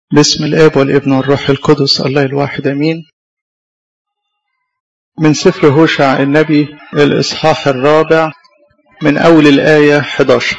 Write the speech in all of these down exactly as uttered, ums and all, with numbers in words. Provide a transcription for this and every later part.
باسم الآب والابن والروح القدس الله الواحد أمين. من سفر هوشع النبي الإصحاح الرابع من أول الآية إحدى عشر.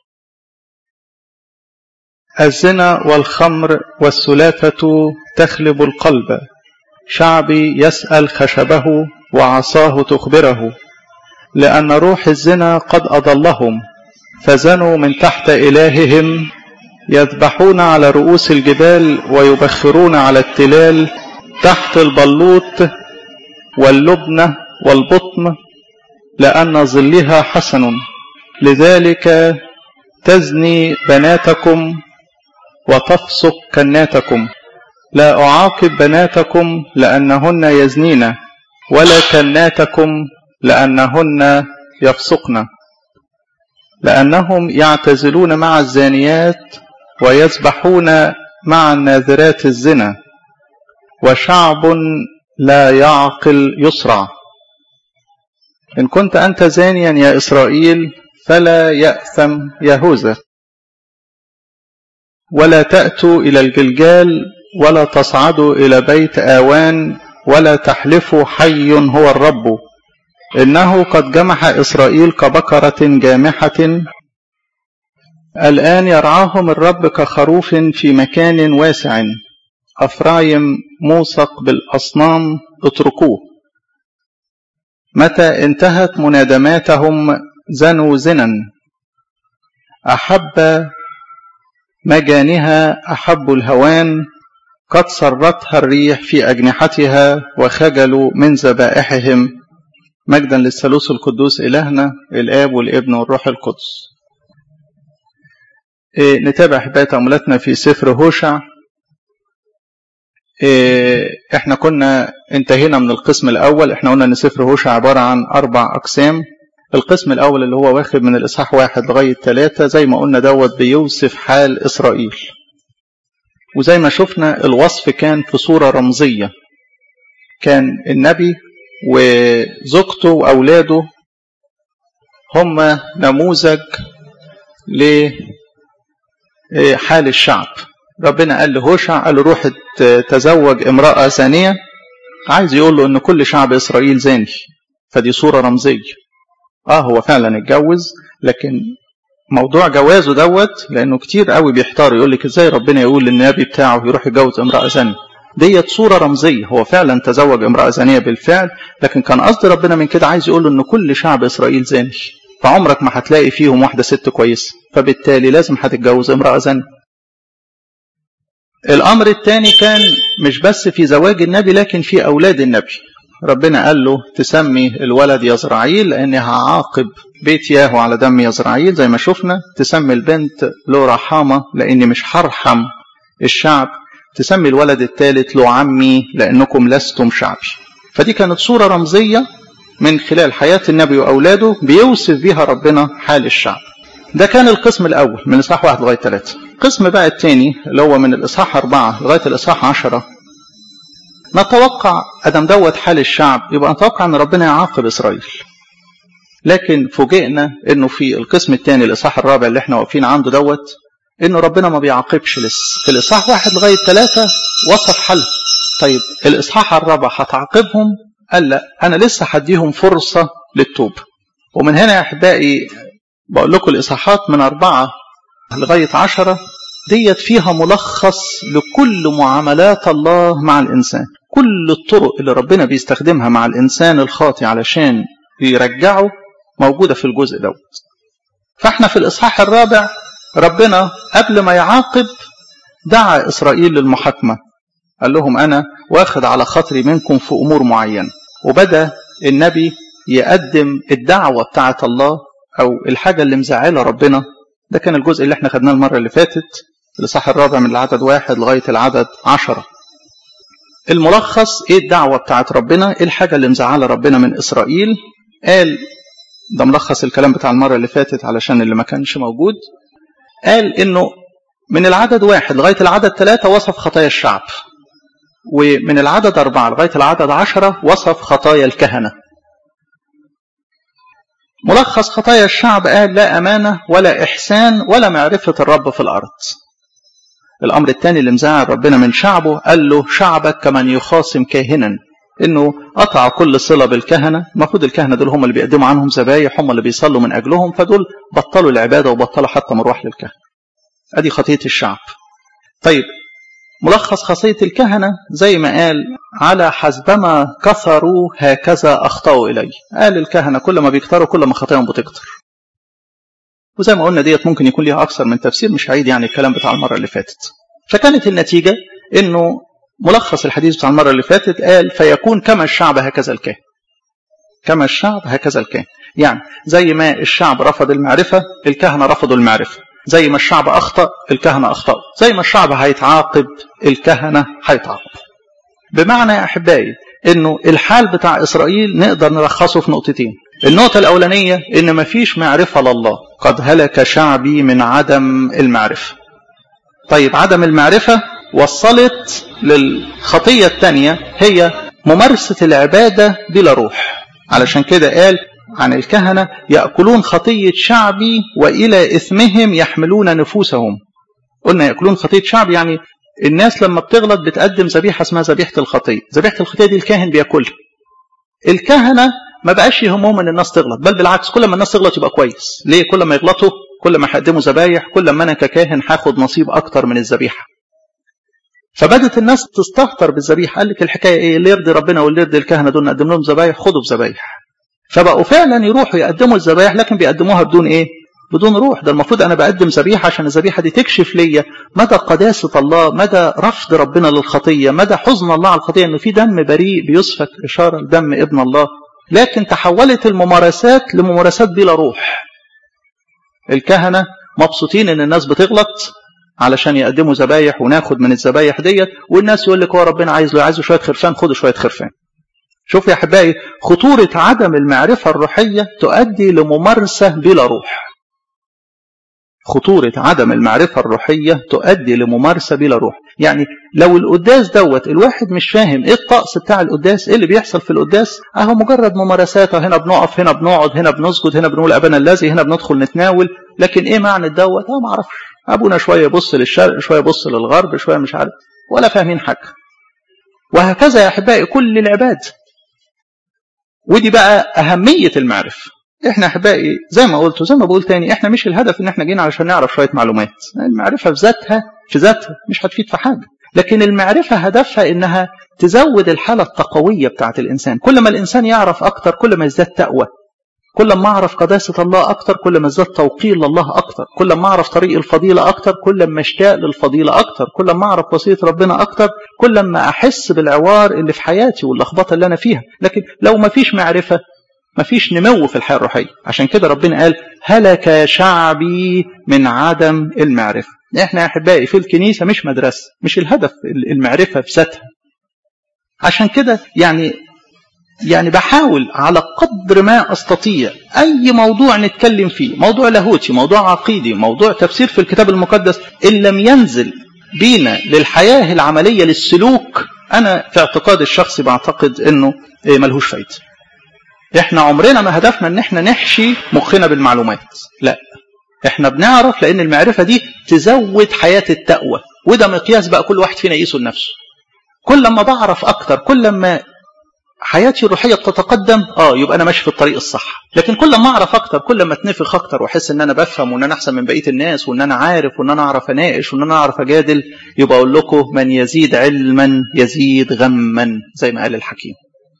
الزنا والخمر والسلافة تخلب القلب، شعبي يسأل خشبه وعصاه تخبره، لأن روح الزنا قد أضلهم، فزنوا من تحت إلههم، يذبحون على رؤوس الجبال ويبخرون على التلال، تحت البلوط واللبنة والبطن، لأن ظلها حسن. لذلك تزني بناتكم وتفسق كناتكم. لا أعاقب بناتكم لأنهن يزنين، ولا كناتكم لأنهن يفسقن، لأنهم يعتزلون مع الزانيات ويسبحون مع الناذرات الزنا، وشعب لا يعقل يسرع. إن كنت أنت زانيا يا إسرائيل فلا يأثم يهوذا، ولا تأتوا إلى الجلجال، ولا تصعدوا إلى بيت آوان، ولا تحلفوا حي هو الرب، إنه قد جمح إسرائيل كبقرة جامحة. الآن يرعاهم الرب كخروف في مكان واسع. أفرايم موثق بالأصنام، اتركوه. متى انتهت منادماتهم زنوا زنا، أحب مجانها أحب الهوان، قد سرتها الريح في أجنحتها وخجلوا من ذبائحهم. مجدا للثالوث القدوس إلهنا الآب والابن والروح القدس. إيه نتابع أحباء تأملاتنا في سفر هوشع. إيه احنا كنا انتهينا من القسم الأول. احنا قلنا ان سفر هوشع عبارة عن أربع أقسام. القسم الأول اللي هو واخد من الإصحاح واحد لغاية ثلاثة، زي ما قلنا دوت بيوصف حال إسرائيل، وزي ما شفنا الوصف كان في صورة رمزية. كان النبي وزوجته وأولاده هم نموذج لحال الشعب. ربنا قال لهوشع، قال له روح تزوج امرأة زانية. عايز يقول له ان كل شعب إسرائيل زاني، فدي صورة رمزية. اه هو فعلا اتجوز، لكن موضوع جوازه دوت لانه كتير قوي بيحتار، يقول لك ازاي ربنا يقول للنبي بتاعه يروح يتجوز امرأة زانية. ديت صورة رمزية، هو فعلا تزوج امرأة زانية بالفعل، لكن كان قصد ربنا من كده عايز يقول له ان كل شعب إسرائيل زاني، فعمرك ما هتلاقي فيهم واحدة ست كويسة، فبالتالي لازم هتتجوز امرأة زانية. الأمر الثاني كان مش بس في زواج النبي، لكن في أولاد النبي. ربنا قال له تسمي الولد يزرعيل لأني هعاقب بيت ياهو على دم يزرعيل، زي ما شفنا. تسمي البنت له رحامة لأني مش هرحم الشعب. تسمي الولد الثالث له عمي لأنكم لستم شعبي. فدي كانت صورة رمزية من خلال حياة النبي وأولاده بيوصف بها ربنا حال الشعب. ده كان القسم الأول من الإصحاح واحد لغاية ثلاثة. القسم بقى الثاني اللي هو من الإصحاح أربعة لغاية الإصحاح عشرة، نتوقع أدم دوت حال الشعب، يبقى نتوقع أن ربنا يعاقب إسرائيل. لكن فوجئنا أنه في القسم الثاني الإصحاح الرابع اللي احنا واقفين عنده دوت، أنه ربنا ما بيعاقبش لسه. في الإصحاح واحد لغاية ثلاثة وصف حل. طيب الإصحاح الرابع هتعاقبهم؟ قال لا، أنا لسه هديهم فرصة للتوب. ومن هنا يا أحبائي بقول لكم الإصحاحات من أربعة لغاية عشرة ديت فيها ملخص لكل معاملات الله مع الإنسان. كل الطرق اللي ربنا بيستخدمها مع الإنسان الخاطئ علشان يرجعه موجودة في الجزء دوت. فاحنا في الإصحاح الرابع ربنا قبل ما يعاقب دعا إسرائيل للمحاكمة، قال لهم أنا واخد على خاطري منكم في أمور معينة. وبدأ النبي يقدم الدعوة بتاعة الله أو الحاجة اللي مزعلة ربنا. ده كان الجزء اللي احنا خدناه المرة اللي فاتت، الإصحاح الرابع من العدد واحد لغاية العدد عشرة. الملخص ايه الدعوة بتاعت ربنا، ايه الحاجة اللي مزعلة ربنا من إسرائيل. قال ده ملخص الكلام بتاع المرة اللي فاتت علشان اللي ما كانش موجود. قال انه من العدد واحد لغاية العدد ثلاثة وصف خطايا الشعب، ومن العدد أربعة لغاية العدد عشرة وصف خطايا الكهنة. ملخص خطايا الشعب قال لا أمانة ولا إحسان ولا معرفة الرب في الأرض. الأمر الثاني اللي مزعل ربنا من شعبه، قال له شعبك كمن يخاصم كاهنا، إنه قطع كل صلة بالكهنة. المفروض الكهنة دول هم اللي بيقدموا عنهم ذبايح، هم اللي بيصلوا من أجلهم، فدول بطلوا العبادة وبطلوا حتى مروح للكهنة. أدي خطية الشعب. طيب ملخص خطية الكهنة زي ما قال: على حسبما كثروا هكذا أخطأوا إلي. قال الكهنة كل ما بيكتروا كل ما خطاياهم بتكتر. وزي ما قلنا ديت ممكن يكون ليها أكثر من تفسير، مش هعيد يعني الكلام بتاع المرة اللي فاتت. فكانت النتيجة إنه ملخص الحديث بتاع المرة اللي فاتت قال: فيكون كما الشعب هكذا الكاهن. كما الشعب هكذا الكاهن، يعني زي ما الشعب رفض المعرفة الكهنة رفضوا المعرفة، زي ما الشعب أخطأ الكهنة أخطأوا، زي ما الشعب هيتعاقب الكهنة هيتعاقبوا. بمعنى يا أحبائي إنه الحال بتاع إسرائيل نقدر نلخصه في نقطتين. النقطة الأولانية إن مفيش معرفة لله، قد هلك شعبي من عدم المعرفة. طيب عدم المعرفة وصلت للخطية الثانية، هي ممارسة العبادة بلا روح. علشان كده قال عن الكهنة: يأكلون خطية شعبي وإلى إثمهم يحملون نفوسهم. قلنا يأكلون خطية شعب، يعني الناس لما بتغلط بتقدم ذبيحة اسمها ذبيحة الخطية. ذبيحة الخطية دي الكاهن بياكلها. الكهنة ما بقاش يهمهم ان الناس تغلط، بل بالعكس كل ما الناس تغلط يبقى كويس. ليه؟ كل ما يغلطوا كل ما هيقدموا ذبايح، كل ما انا ككاهن هاخد نصيب اكتر من الذبيحة. فبدت الناس تستهتر بالذبيحة. قال لك الحكاية ايه؟ اللي يرضي ربنا واللي يرضي الكهنة دول نقدم لهم ذبايح، خدوا بذبايح. فبقوا فعلا يروحوا يقدموا الذبايح، لكن بيقدموها بدون ايه؟ بدون روح. ده المفروض انا بقدم ذبيحه عشان الذبيحه دي تكشف ليا مدى قداسه الله، مدى رفض ربنا للخطيه، مدى حزن الله على الخطيه، انه في دم بريء بيسفك اشاره لدم ابن الله. لكن تحولت الممارسات لممارسات بلا روح. الكهنه مبسوطين ان الناس بتغلط علشان يقدموا ذبايح وناخد من الذبايح ديت، والناس يقول لك هو ربنا عايز له عايزه شويه خرفان، خدوا شويه خرفان. شوف يا احبائي خطوره عدم المعرفه الروحيه تؤدي لممارسه بلا روح. خطورة عدم المعرفة الروحية تؤدي لممارسة بلا روح. يعني لو القداس دوت الواحد مش فاهم ايه الطقس بتاع القداس، ايه اللي بيحصل في القداس، اهو مجرد ممارسات، هنا بنقف هنا بنقعد هنا بنسجد هنا بنقول ابانا الذي هنا بندخل نتناول، لكن ايه معنى دوت؟ اه ما اعرفش. ابونا شوية يبص للشرق شوية يبص للغرب شوية مش عارف، ولا فاهمين حاجة. وهكذا يا احبائي كل العباد. ودي بقى اهمية المعرفة. احنا احبائي زي ما قلت وزي ما بقول تاني، احنا مش الهدف ان احنا جينا علشان نعرف شويه معلومات. المعرفه في ذاتها في ذاتها مش هتفيد في حاجه، لكن المعرفه هدفها انها تزود الحاله التقويه بتاعه الانسان. كل ما الانسان يعرف اكتر كل ما يزداد تقوى. كل ما اعرف قداسه الله اكتر كل ما ازداد توقير لله اكتر. كل ما اعرف طريق الفضيله اكتر كل ما اشتاق للفضيله اكتر. كل ما اعرف وصيه ربنا اكتر كل ما احس بالعوار اللي في حياتي واللخبطه اللي انا فيها. لكن لو ما فيش معرفه ما فيش نمو في الحياة الروحية. عشان كده ربنا قال هلك شعبي من عدم المعرفة. احنا يا احبائي في الكنيسة مش مدرسة، مش الهدف المعرفة في ذاتها. عشان كده يعني يعني بحاول على قدر ما استطيع اي موضوع نتكلم فيه، موضوع لاهوتي، موضوع عقيدي، موضوع تفسير في الكتاب المقدس، ان لم ينزل بينا للحياة العملية للسلوك، انا في اعتقاد الشخصي بعتقد انه ملهوش فايدة. احنا عمرنا ما هدفنا ان احنا نحشي مخنا بالمعلومات، لا، احنا بنعرف لان المعرفة دي تزود حياة التقوى. وده مقياس بقى كل واحد فينا يقيسه لنفسه. كل ما بعرف اكتر كل ما حياتي الروحية بتتقدم، اه يبقى انا ماشي في الطريق الصح. لكن كل ما اعرف اكتر كل ما اتنفخ اكتر واحس ان انا بفهم وان انا احسن من بقية الناس وان انا عارف وان انا اعرف اناقش وان انا اعرف اجادل، يبقى اقول لكم من يزيد علما يزيد غما زي ما قال الحكيم.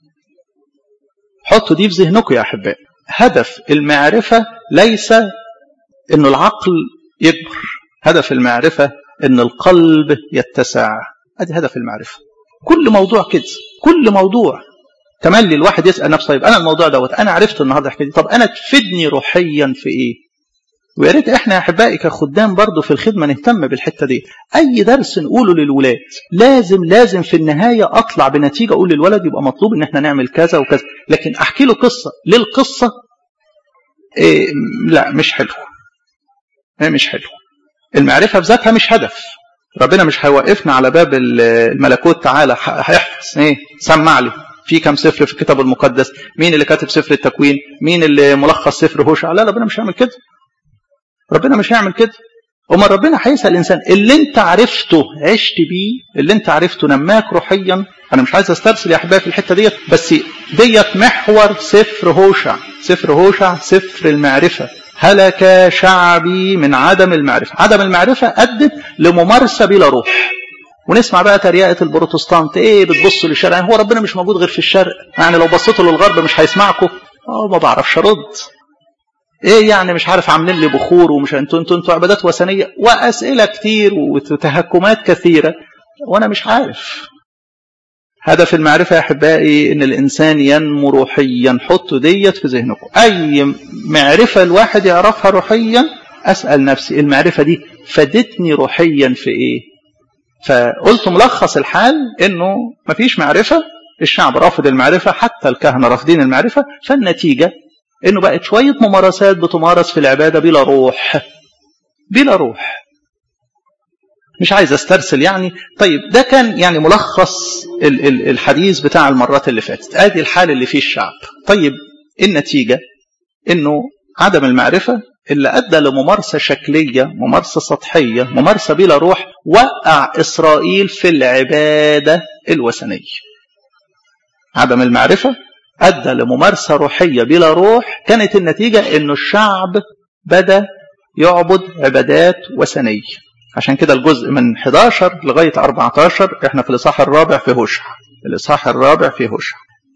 حطوا دي في ذهنكم يا أحباء. هدف المعرفة ليس أن العقل يكبر، هدف المعرفة أن القلب يتسع. هذا هدف المعرفة. كل موضوع كده، كل موضوع تملي الواحد يسأل نفسه طيب أنا الموضوع دوت أنا عرفت النهاردة حكاية، طب أنا تفيدني روحيا في إيه؟ ويا ريت احنا يا احبائي كخدام برضه في الخدمه نهتم بالحته دي. اي درس نقوله للولاد لازم لازم في النهايه اطلع بنتيجه اقول للولد يبقى مطلوب ان احنا نعمل كذا وكذا. لكن احكي له قصه للقصه إيه؟ لا مش حلو، مش حلو. المعرفه في ذاتها مش هدف. ربنا مش هيوقفنا على باب الملكوت تعالى هيحفظ ايه سمع لي في كم سفر في الكتاب المقدس، مين اللي كاتب سفر التكوين، مين اللي ملخص سفر هوشع. لا، ربنا مش هيعمل كده. ربنا مش هيعمل كده. امال ربنا هيسأل الانسان اللي انت عرفته عشت بيه، اللي انت عرفته نماك روحيا. انا مش عايز استرسل يا احبائي في الحته ديت، بس ديت محور سفر هوشع. سفر هوشع سفر المعرفه. هلك شعبي من عدم المعرفه. عدم المعرفه ادت لممارسه بلا روح. ونسمع بقى تريقه البروتستانت، ايه بتبصوا للشرق؟ يعني هو ربنا مش موجود غير في الشرق؟ يعني لو بصيتوا للغرب مش هيسمعكم؟ اه ما بعرفش ارد. ايه يعني مش عارف عاملين لي بخور ومش انتوا انتوا انتوا عبادات وثنيه، واسئله كتير وتهكمات كثيره وانا مش عارف. هدف المعرفه يا احبائي ان الانسان ينمو روحيا. حطوا ديت في ذهنكم. اي معرفه الواحد يعرفها روحيا اسال نفسي المعرفه دي فادتني روحيا في ايه؟ فقلت ملخص الحال انه مفيش معرفه، الشعب رافض المعرفه، حتى الكهنه رافضين المعرفه، فالنتيجه انه بقت شويه ممارسات بتمارس في العباده بلا روح. بلا روح. مش عايز استرسل يعني. طيب ده كان يعني ملخص الحديث بتاع المرات اللي فاتت. ادي الحال اللي فيه الشعب. طيب النتيجه انه عدم المعرفه اللي ادى لممارسه شكليه، ممارسه سطحيه، ممارسه بلا روح، وقع اسرائيل في العباده الوثنيه. عدم المعرفه ادى لممارسه روحيه بلا روح، كانت النتيجه انه الشعب بدا يعبد عبادات وثنيه. عشان كده الجزء من احد عشر لغايه أربعة عشر احنا في الاصحاح الرابع في هوشع. الاصحاح الرابع في هوشع.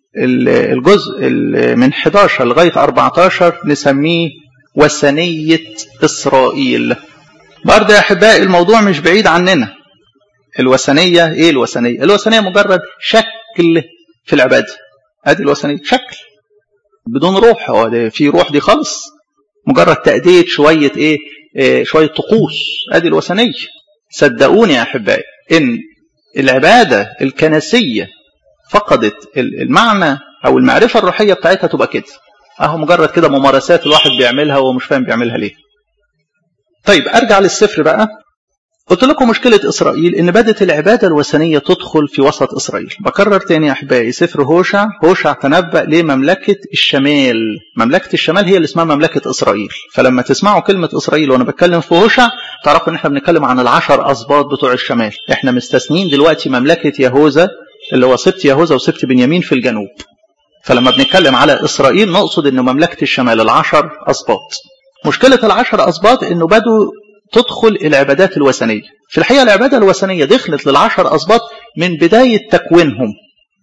الجزء من احد عشر لغايه أربعة عشر نسميه وثنيه اسرائيل. برضه يا احبائي الموضوع مش بعيد عننا. الوثنيه ايه الوثنيه؟ الوثنيه مجرد شكل في العباده. ادي الوثنيه شكل بدون روح. هو في روح دي خالص؟ مجرد تأدية شويه ايه, إيه شويه طقوس. ادي الوثنيه. صدقوني يا احبائي ان العباده الكنسيه فقدت المعنى او المعرفه الروحيه بتاعتها تبقى كده. اهو مجرد كده ممارسات الواحد بيعملها ومش فاهم بيعملها ليه. طيب ارجع للسفر بقى. قلت لكم مشكلة إسرائيل إن بدت العبادة الوثنية تدخل في وسط إسرائيل. بكرر تاني يا أحبائي، سفر هوشع. هوشع تنبأ لمملكة الشمال. مملكة الشمال هي اللي اسمها مملكة إسرائيل. فلما تسمعوا كلمة إسرائيل وأنا بتكلم في هوشع تعرفوا إن إحنا بنتكلم عن العشر أسباط بتوع الشمال. إحنا مستثنين دلوقتي مملكة يهوذا اللي هو سبط يهوذا وسبط بنيامين في الجنوب. فلما بنتكلم على إسرائيل نقصد إن مملكة الشمال العشر أسباط. مشكلة العشر أسباط إنه بدوا تدخل العبادات الوثنية. في الحقيقة العبادة الوثنية دخلت للعشر أسباط من بداية تكوينهم.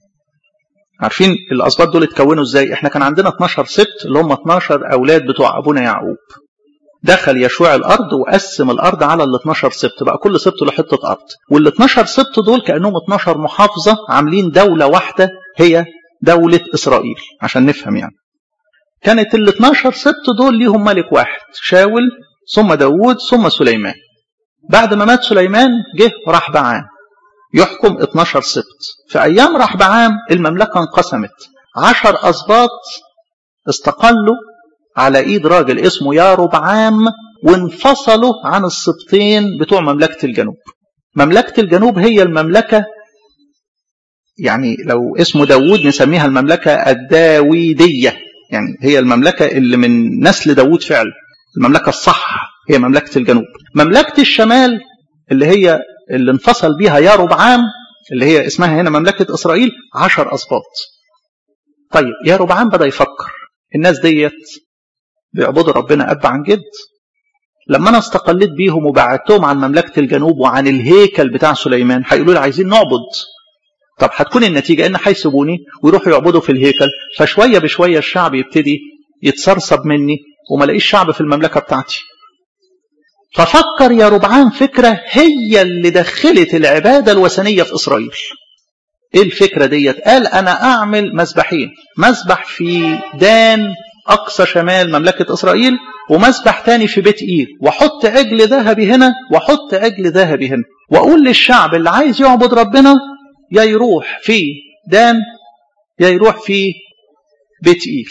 عارفين الأسباط دول اتكونوا ازاي؟ احنا كان عندنا اتناشر سبط اللي هم اتناشر أولاد بتوع أبونا يعقوب. دخل يشوع الأرض وقسم الأرض على ال اتناشر سبط، بقى كل سبط له حتة أرض. وال اتناشر سبط دول كأنهم اتناشر محافظة عاملين دولة واحدة هي دولة إسرائيل. عشان نفهم يعني. كانت ال اتناشر سبط دول ليهم ملك واحد، شاول ثم داود ثم سليمان. بعد ما مات سليمان جه رحبعام يحكم اتناشر سبط. في أيام رحبعام المملكة انقسمت. عشر أسباط استقلوا على إيد راجل اسمه ياربعام وانفصلوا عن السبطين بتوع مملكة الجنوب. مملكة الجنوب هي المملكة، يعني لو اسمه داود نسميها المملكة الداويدية، يعني هي المملكة اللي من نسل داود فعلا. المملكة الصح هي مملكة الجنوب. مملكة الشمال اللي هي اللي انفصل بيها ياربعام اللي هي اسمها هنا مملكة إسرائيل عشر أسباط. طيب ياربعام بدأ يفكر الناس ديت بيعبدوا ربنا أب عن جد. لما أنا استقلت بيهم وبعدتهم عن مملكة الجنوب وعن الهيكل بتاع سليمان هيقولوا لي عايزين نعبد. طب هتكون النتيجة إن هيسيبوني ويروحوا يعبدوا في الهيكل، فشوية بشوية الشعب يبتدي يتسرسب مني وما لاقيش شعب في المملكة بتاعتي. ففكر ياربعام فكرة هي اللي دخلت العبادة الوثنية في إسرائيل. إيه الفكرة ديت؟ قال أنا أعمل مذبحين، مذبح في دان أقصى شمال مملكة إسرائيل ومذبح تاني في بيت إيل، وحط عجل ذهبي هنا وحط عجل ذهبي هنا، وأقول للشعب اللي عايز يعبد ربنا يا يروح في دان يا يروح في بيت إيل.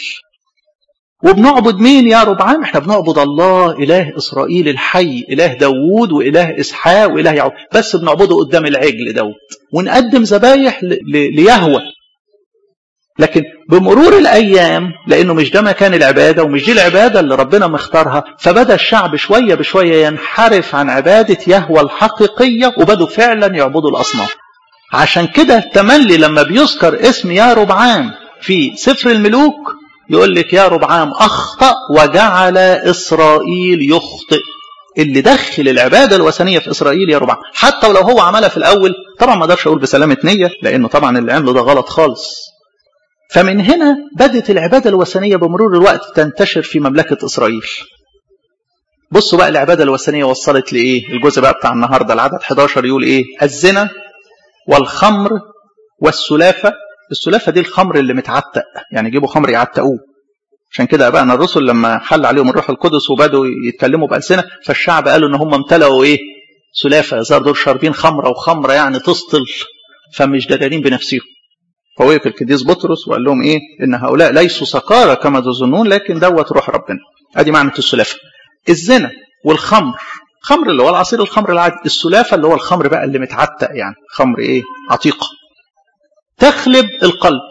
وبنعبد مين يا ربعام؟ احنا بنعبد الله إله إسرائيل الحي، إله داوود وإله إسحاق وإله يعقوب، بس بنعبده قدام العجل دوت ونقدم ذبايح ليهوه. لكن بمرور الأيام لأنه مش ده مكان العبادة ومش دي العبادة اللي ربنا مختارها، فبدأ الشعب شوية بشوية ينحرف عن عبادة يهوه الحقيقية وبدوا فعلا يعبدوا الأصنام. عشان كده تملي لما بيذكر اسم يا ربعام في سفر الملوك يقول لك يا ربعام أخطأ وجعل إسرائيل يخطئ. اللي دخل العبادة الوثنية في إسرائيل يا ربعام، حتى ولو هو عملها في الأول طبعا ما اقدرش أقول بسلامة نية لأنه طبعا اللي عمله ده غلط خالص. فمن هنا بدت العبادة الوثنية بمرور الوقت تنتشر في مملكة إسرائيل. بصوا بقى العبادة الوثنية وصلت لإيه؟ الجزء بقى بتاع النهاردة العدد إحدى عشر يقول إيه؟ الزنا والخمر والسلافة. السلافة دي الخمر اللي متعتق، يعني يجيبوا خمر يعتقوه. عشان كده أبائنا الرسل لما حل عليهم الروح القدس وبدوا يتكلموا بألسنة فالشعب قالوا إن هم امتلأوا إيه؟ سلافة. زار دول شاربين خمرة، وخمرة يعني تسطل، فمش دارين بنفسهم. فوقف القديس بطرس وقال لهم إيه؟ إن هؤلاء ليسوا سكارى كما تظنون، لكن دوت روح ربنا. أدي معنى السلافة. الزنا والخمر، خمر اللي هو العصير الخمر العادي، السلافة اللي هو الخمر بقى اللي متعتق، يعني خمر إيه؟ عتيقة. تخلب القلب.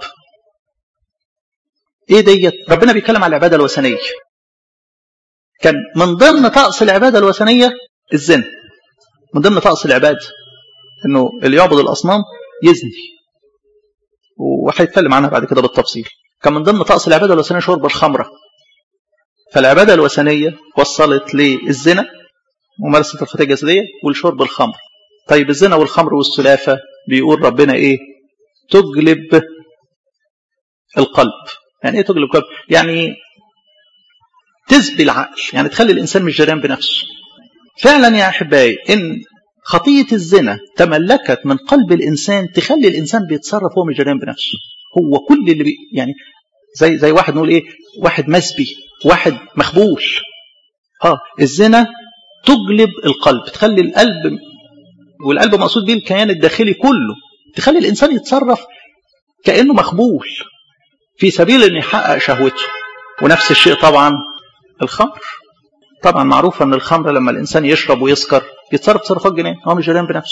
ايه ديت؟ ربنا بيتكلم على العباده الوثنيه. كان من ضمن طقس العباده الوثنيه الزنا، من ضمن طقس العباده انه اللي يعبد الاصنام يزني، وهيتكلم عنها بعد كده بالتفصيل. كان من ضمن طقس العباده الوثنيه شرب الخمره. فالعباده الوثنيه وصلت للزنا، ممارسه الخطيه الجسديه، والشرب الخمر. طيب الزنا والخمر والسلافه بيقول ربنا ايه؟ تجلب القلب. يعني ايه تجلب القلب؟ يعني تزبي العقل، يعني تخلي الانسان مش جريان بنفسه. فعلا يا احبائي ان خطيه الزنا تملكت من قلب الانسان تخلي الانسان بيتصرف هو مش جريان بنفسه. هو كل اللي بي يعني زي زي واحد نقول ايه؟ واحد مسبي، واحد مخبول. اه الزنا تجلب القلب، تخلي القلب، والقلب مقصود بيه الكيان الداخلي كله، تخلي الانسان يتصرف كانه مخبول في سبيل ان يحقق شهوته. ونفس الشيء طبعا الخمر. طبعا معروف ان الخمر لما الانسان يشرب ويسكر يتصرف تصرفات جنان، هو مش جريان بنفسه.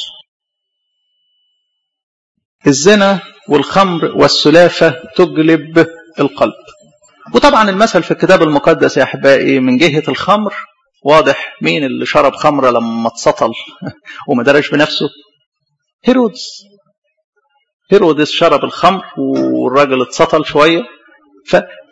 الزنا والخمر والسلافه تجلب القلب. وطبعا المثل في الكتاب المقدس يا احبائي من جهه الخمر واضح. مين اللي شرب خمره لما اتسطل وما درش بنفسه؟ هيرودس. هيرودس شرب الخمر والراجل اتسطل شويه، ف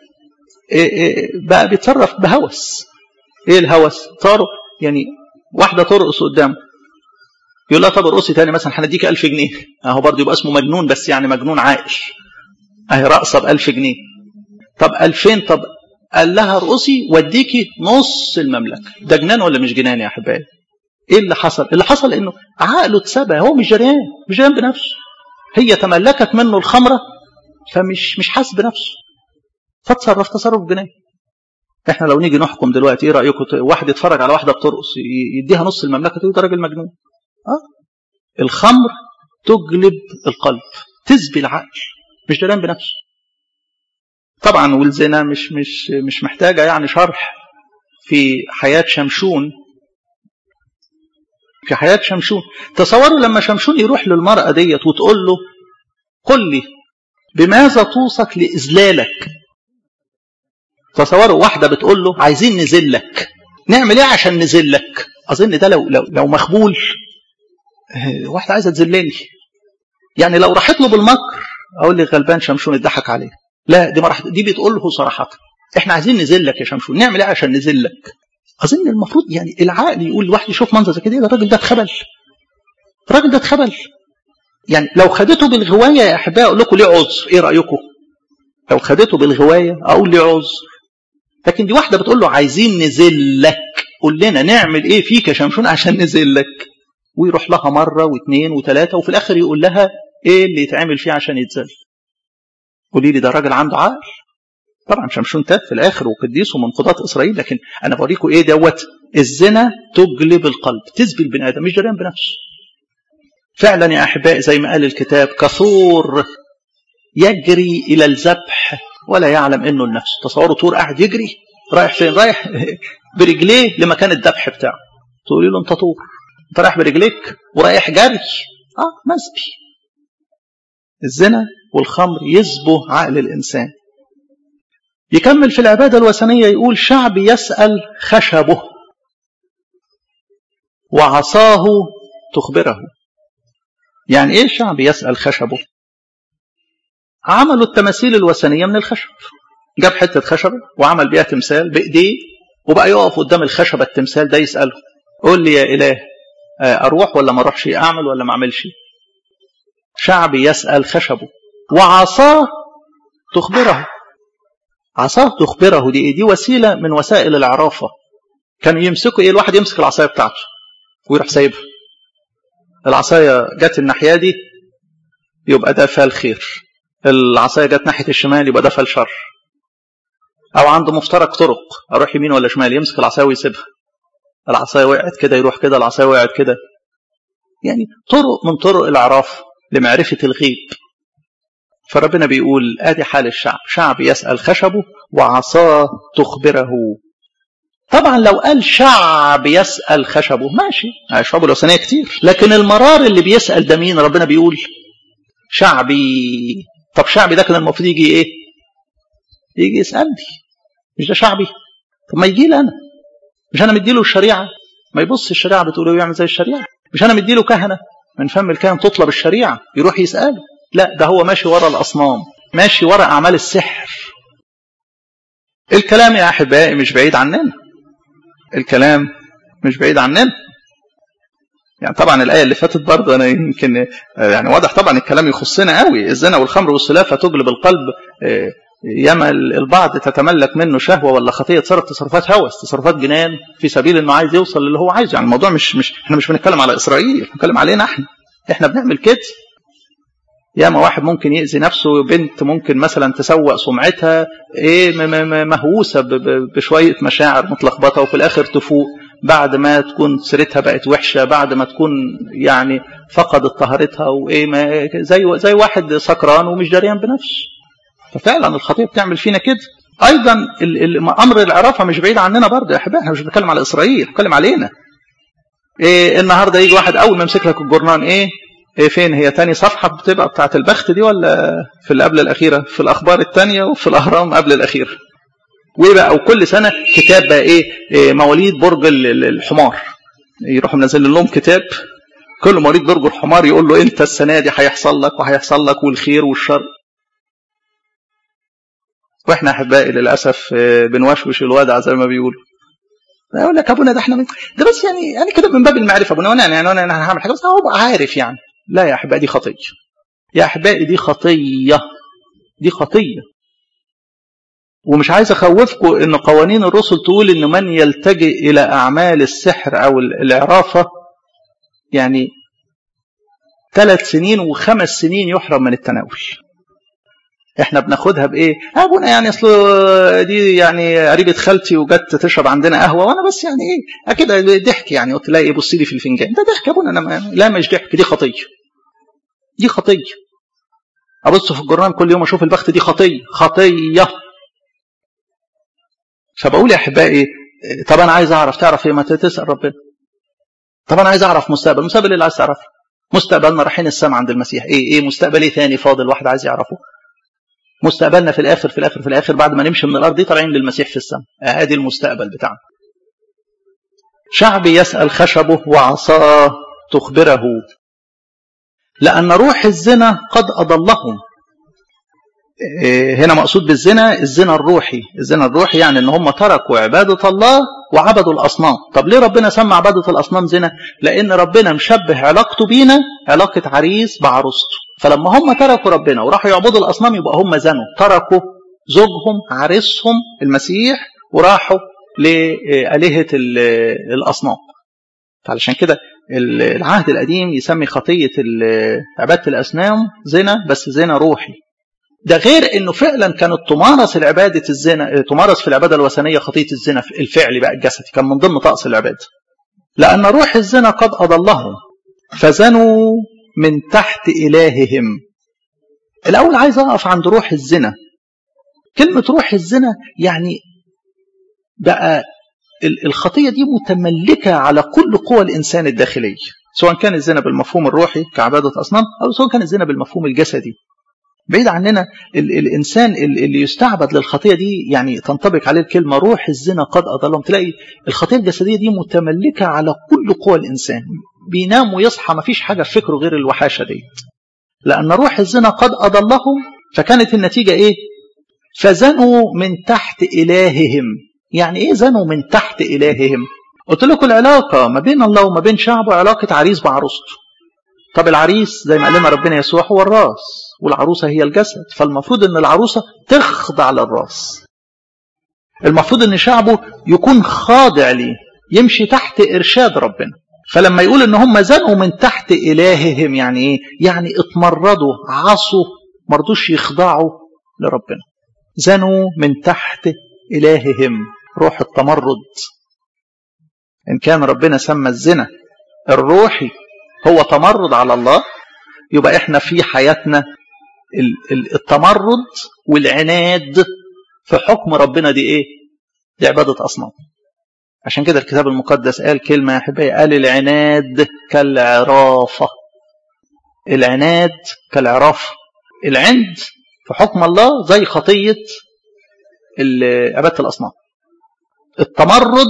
بقى بيتصرف بهوس. ايه الهوس؟ صاروا يعني واحده ترقص قدامه يقول لها طب ارقصي تاني مثلا هنديك ألف جنيه. اهو برضه يبقى اسمه مجنون، بس يعني مجنون عاقل. اهي رقصه ب ألف جنيه. طب ألفين، طب قال لها ارقصي واديكي نص المملكه. ده جنان ولا مش جنان يا احبائي؟ ايه اللي حصل؟ اللي حصل انه عقله اتسبى، هو مش جريان، مش جريان بنفسه. هي تملكت منه الخمره فمش مش حاسس بنفسه، فتصرف تصرف جنائي. احنا لو نيجي نحكم دلوقتي ايه رايكم؟ واحد يتفرج على واحده بترقص يديها نص المملكه تقول ده راجل مجنون. اه الخمر تجلب القلب، تزبي العقل، مش جريان بنفسه. طبعا والزنا مش مش مش محتاجه يعني شرح. في حياه شمشون، في حياه شمشون تصوروا لما شمشون يروح للمراه ديت وتقول له قل لي بماذا توصك لإذلالك. تصوروا واحدة بتقول له عايزين نزلك، نعمل ايه عشان نزلك؟ أظن ده لو, لو, لو مخبول واحدة عايزة تزلني. يعني لو راحت له بالمكر أقول لي غلبان شمشون اتضحك عليه. لا دي ما راح، دي بتقول له صراحة احنا عايزين نزلك يا شمشون، نعمل ايه عشان نزلك؟ أظن المفروض يعني العقل يقول لواحد يشوف منظر زي كده، الراجل ده اتخبل، الراجل ده اتخبل. يعني لو خدته بالغواية يا أحبائي أقول لكم ليه عذر. إيه رأيكم؟ لو خدته بالغواية أقول ليه عذر. لكن دي واحدة بتقول له عايزين نزلك، قول لنا نعمل إيه فيك يا شمشون عشان نزلك. ويروح لها مرة واثنين وثلاثة وفي الآخر يقول لها إيه اللي يتعمل فيه عشان يتزل. قولي لي ده راجل عنده عقل؟ طبعا شمشون تاب في الآخر وقديسه من قضاة إسرائيل، لكن أنا بوريكم إيه دوت. الزنا تجلب القلب، تزبي البني آدم، مش جريان بنفسه. فعلا يا أحبائي زي ما قال الكتاب كثور يجري إلى الذبح ولا يعلم إنه النفس. تصوروا طور قاعد يجري رايح فين؟ رايح برجليه لمكان الذبح بتاعه. تقولي له أنت طور، أنت رايح برجليك ورايح جري. آه مسبي. الزنا والخمر يسبه عقل الإنسان. يكمل في العبادة الوثنية يقول شعب يسأل خشبه وعصاه تخبره. يعني ايه شعب يسأل خشبه؟ عملوا التماثيل الوثنية من الخشب، جاب حتة خشبة وعمل بيها تمثال بإيديه، وبقى يقف قدام الخشبة التمثال ده يسأله قول لي يا إله أروح ولا ما أروحش، أعمل ولا ما أعملش. شعب يسأل خشبه وعصاه تخبره. عصاه تخبره دي دي وسيلة من وسائل العرافة. كانوا يمسكوا ايه، الواحد يمسك العصاية بتاعته ويروح سايبها، العصاية جت الناحية دي يبقى ده فيها الخير، العصاية جت ناحية الشمال يبقى ده فيها الشر. او عنده مفترق طرق، اروح يمين ولا شمال، يمسك العصاية ويسيبها، العصاية وقعت كده يروح كده، العصاية وقعت كده. يعني طرق من طرق العراف لمعرفة الغيب. فربنا بيقول ادي حال الشعب، شعب يسأل خشبه وعصاه تخبره. طبعا لو قال شعب يسأل خشبه ماشي، الشعوب الوثنية كتير، لكن المرار اللي بيسأل ده مين؟ ربنا بيقول شعبي. طب شعبي ده كان المفروض يجي ايه؟ يجي يسألني، مش ده شعبي؟ طب ما يجي لي انا، مش انا مديله الشريعة؟ ما يبص الشريعة بتقول له يعمل زي الشريعة، مش انا مديله كهنة من فم الكهن تطلب الشريعة يروح يسأله؟ لا، ده هو ماشي ورا الأصنام، ماشي ورا أعمال السحر. الكلام يا أحبائي مش بعيد عننا، الكلام مش بعيد عننا. يعني طبعا الآية اللي فاتت برضه أنا يمكن يعني واضح طبعا الكلام يخصنا قوي، الزنا والخمر والسلافة تجلب القلب، ياما البعض تتملك منه شهوة ولا خطية تصرف تصرفات هوس، تصرفات جنان في سبيل انه عايز يوصل للي هو عايزه. يعني الموضوع مش مش احنا مش بنتكلم على إسرائيل، بنتكلم علينا احنا، احنا بنعمل كده. ياما واحد ممكن يأذي نفسه، بنت ممكن مثلا تسوق سمعتها ايه مهووسة بشوية مشاعر متلخبطة، وفي الآخر تفوق بعد ما تكون سيرتها بقت وحشة، بعد ما تكون يعني فقدت طهارتها، وايه ما زي زي واحد سكران ومش دريان بنفسه. ففعلا الخطية بتعمل فينا كده. ايضا امر العرافة مش بعيد عننا برضه يا احبائي، احنا مش بنتكلم على اسرائيل، بنتكلم علينا. ايه النهارده يجي واحد اول ما يمسك لك الجورنان ايه ايه فين هي تاني صفحة بتبقى بتاعت البخت دي، ولا في اللي قبل الأخيرة، في الأخبار التانية وفي الأهرام قبل الأخيرة، ويبقى أو كل سنة كتاب بقى إيه, إيه مواليد برج الحمار، يروحوا منزل لهم كتاب كل مواليد برج الحمار يقول له أنت السنة دي هيحصل لك وهيحصل لك والخير والشر. وإحنا أحبائي للأسف بنوشوش الوادع زي ما بيقولوا، يقول لك أبونا ده إحنا ده بس يعني يعني كده من باب المعرفة، أبونا أنا يعني أنا أنا هعمل حاجة بس هو عارف يعني. لا يا أحبائي دي خطية، يا أحبائي دي خطية، دي خطية. ومش عايز أخوفكم إن قوانين الرسل تقول إن من يلتجئ إلى أعمال السحر أو العرافة يعني ثلاث سنين وخمس سنين يحرم من التناول. إحنا بناخدها بإيه؟ أبونا يعني أصله دي يعني قريبة خالتي وجت تشرب عندنا قهوة وأنا بس يعني إيه أكيد ضحك يعني، قلت لها يبص لي في الفنجان ده ضحك يا أبونا. أنا لا مش ضحك، دي خطية، دي خطية. أبص في الجرنان كل يوم أشوف البخت، دي خطية خطية. فبقول يا أحبائي طب أنا عايز أعرف، تعرف إيه؟ ما تسأل ربنا. طب أنا عايز أعرف مستقبل، مستقبل اللي عايز تعرفه، مستقبلنا رايحين السماء عند المسيح، إيه إيه مستقبل إيه ثاني فاضل واحد عايز يعرفه؟ مستقبلنا في الآخر في الآخر في الآخر بعد ما نمشي من الأرض دي طالعين للمسيح في السماء، هذه المستقبل بتاعنا. شعبي يسأل خشبه وعصاه تخبره، لأن روح الزنا قد أضلهم. هنا مقصود بالزنا الزنا الروحي، الزنا الروحي يعني ان هم تركوا عبادة الله وعبدوا الأصنام. طب ليه ربنا سمى عبادة الأصنام زنا؟ لأن ربنا مشبه علاقته بينا علاقة عريس بعروسته، فلما هم تركوا ربنا وراحوا يعبدوا الأصنام يبقى هم زنوا، تركوا زوجهم عريسهم المسيح وراحوا لآلهة الأصنام. فعلشان كده العهد القديم يسمي خطية عبادة الأصنام زنا، بس زنا روحي. ده غير انه فعلا كانت تمارس العبادة الزنا، تمارس في العبادة الوثنية خطية الزنا الفعلي بقى الجسدي، كان من ضمن طقس العبادة. لأن روح الزنا قد أضلهم فزنوا من تحت إلههم. الأول عايز أقف عند روح الزنا. كلمة روح الزنا يعني بقى الخطية دي متملكة على كل قوى الإنسان الداخلية، سواء كان الزنا بالمفهوم الروحي كعبادة أصنام أو سواء كان الزنا بالمفهوم الجسدي. بعيد عننا ال الإنسان اللي يستعبد للخطية دي، يعني تنطبق عليه الكلمة روح الزنا قد أضلهم. تلاقي الخطية الجسدية دي متملكة على كل قوى الإنسان، بينام ويصحى ما فيش حاجة في فكره غير الوحاشة دي، لأن روح الزنا قد أضلهم. فكانت النتيجة إيه؟ فزنوا من تحت إلههم. يعني إيه زنوا من تحت إلههم؟ قلت لكم العلاقة ما بين الله وما بين شعبه علاقة عريس بعروسته. طب العريس زي ما قال لنا ربنا يسوع هو الراس، والعروسة هي الجسد، فالمفروض ان العروسة تخضع للراس. المفروض ان شعبه يكون خاضع ليه، يمشي تحت إرشاد ربنا. فلما يقول ان هم زنوا من تحت إلههم، يعني ايه؟ يعني اتمردوا، عصوا، مرضوش يخضعوا لربنا. زنوا من تحت إلههم، روح التمرد. إن كان ربنا سمى الزنا الروحي هو تمرد على الله، يبقى احنا في حياتنا التمرد والعناد في حكم ربنا دي ايه؟ دي عبادة أصنام. عشان كده الكتاب المقدس قال كلمة يا حبايبي، قال العناد كالعرافة. العناد كالعرافة. العند في حكم الله زي خطية عبادة الأصنام. التمرد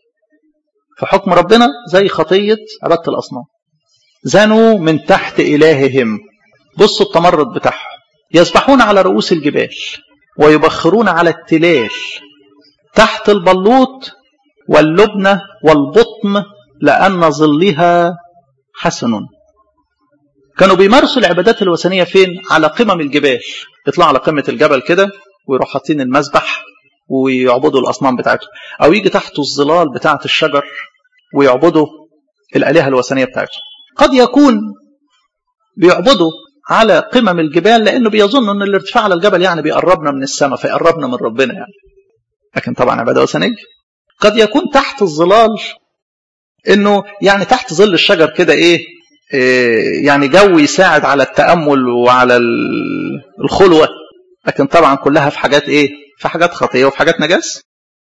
في حكم ربنا زي خطية عبادة الأصنام. زنوا من تحت إلههم. بصوا التمرد بتاعهم، يسبحون على رؤوس الجبال ويبخرون على التلال تحت البلوط واللبنة والبطم لأن ظلها حسن. كانوا بيمارسوا العبادات الوثنية فين؟ على قمم الجبال. يطلعوا على قمة الجبل كده ويروحوا حاطين المذبح ويعبدوا الأصنام بتاعتهم، أو يجي تحت الظلال بتاعة الشجر ويعبدوا الآلهة الوثنية بتاعتهم. قد يكون بيعبدوا على قمم الجبال لأنه بيظنوا أن الارتفاع على الجبل يعني بيقربنا من السماء، فيقربنا من ربنا يعني، لكن طبعا عبادة وثنية. قد يكون تحت الظلال أنه يعني تحت ظل الشجر كده إيه, إيه يعني جو يساعد على التأمل وعلى الخلوة، لكن طبعا كلها في حاجات إيه؟ في حاجات خطية وفي حاجات نجاس.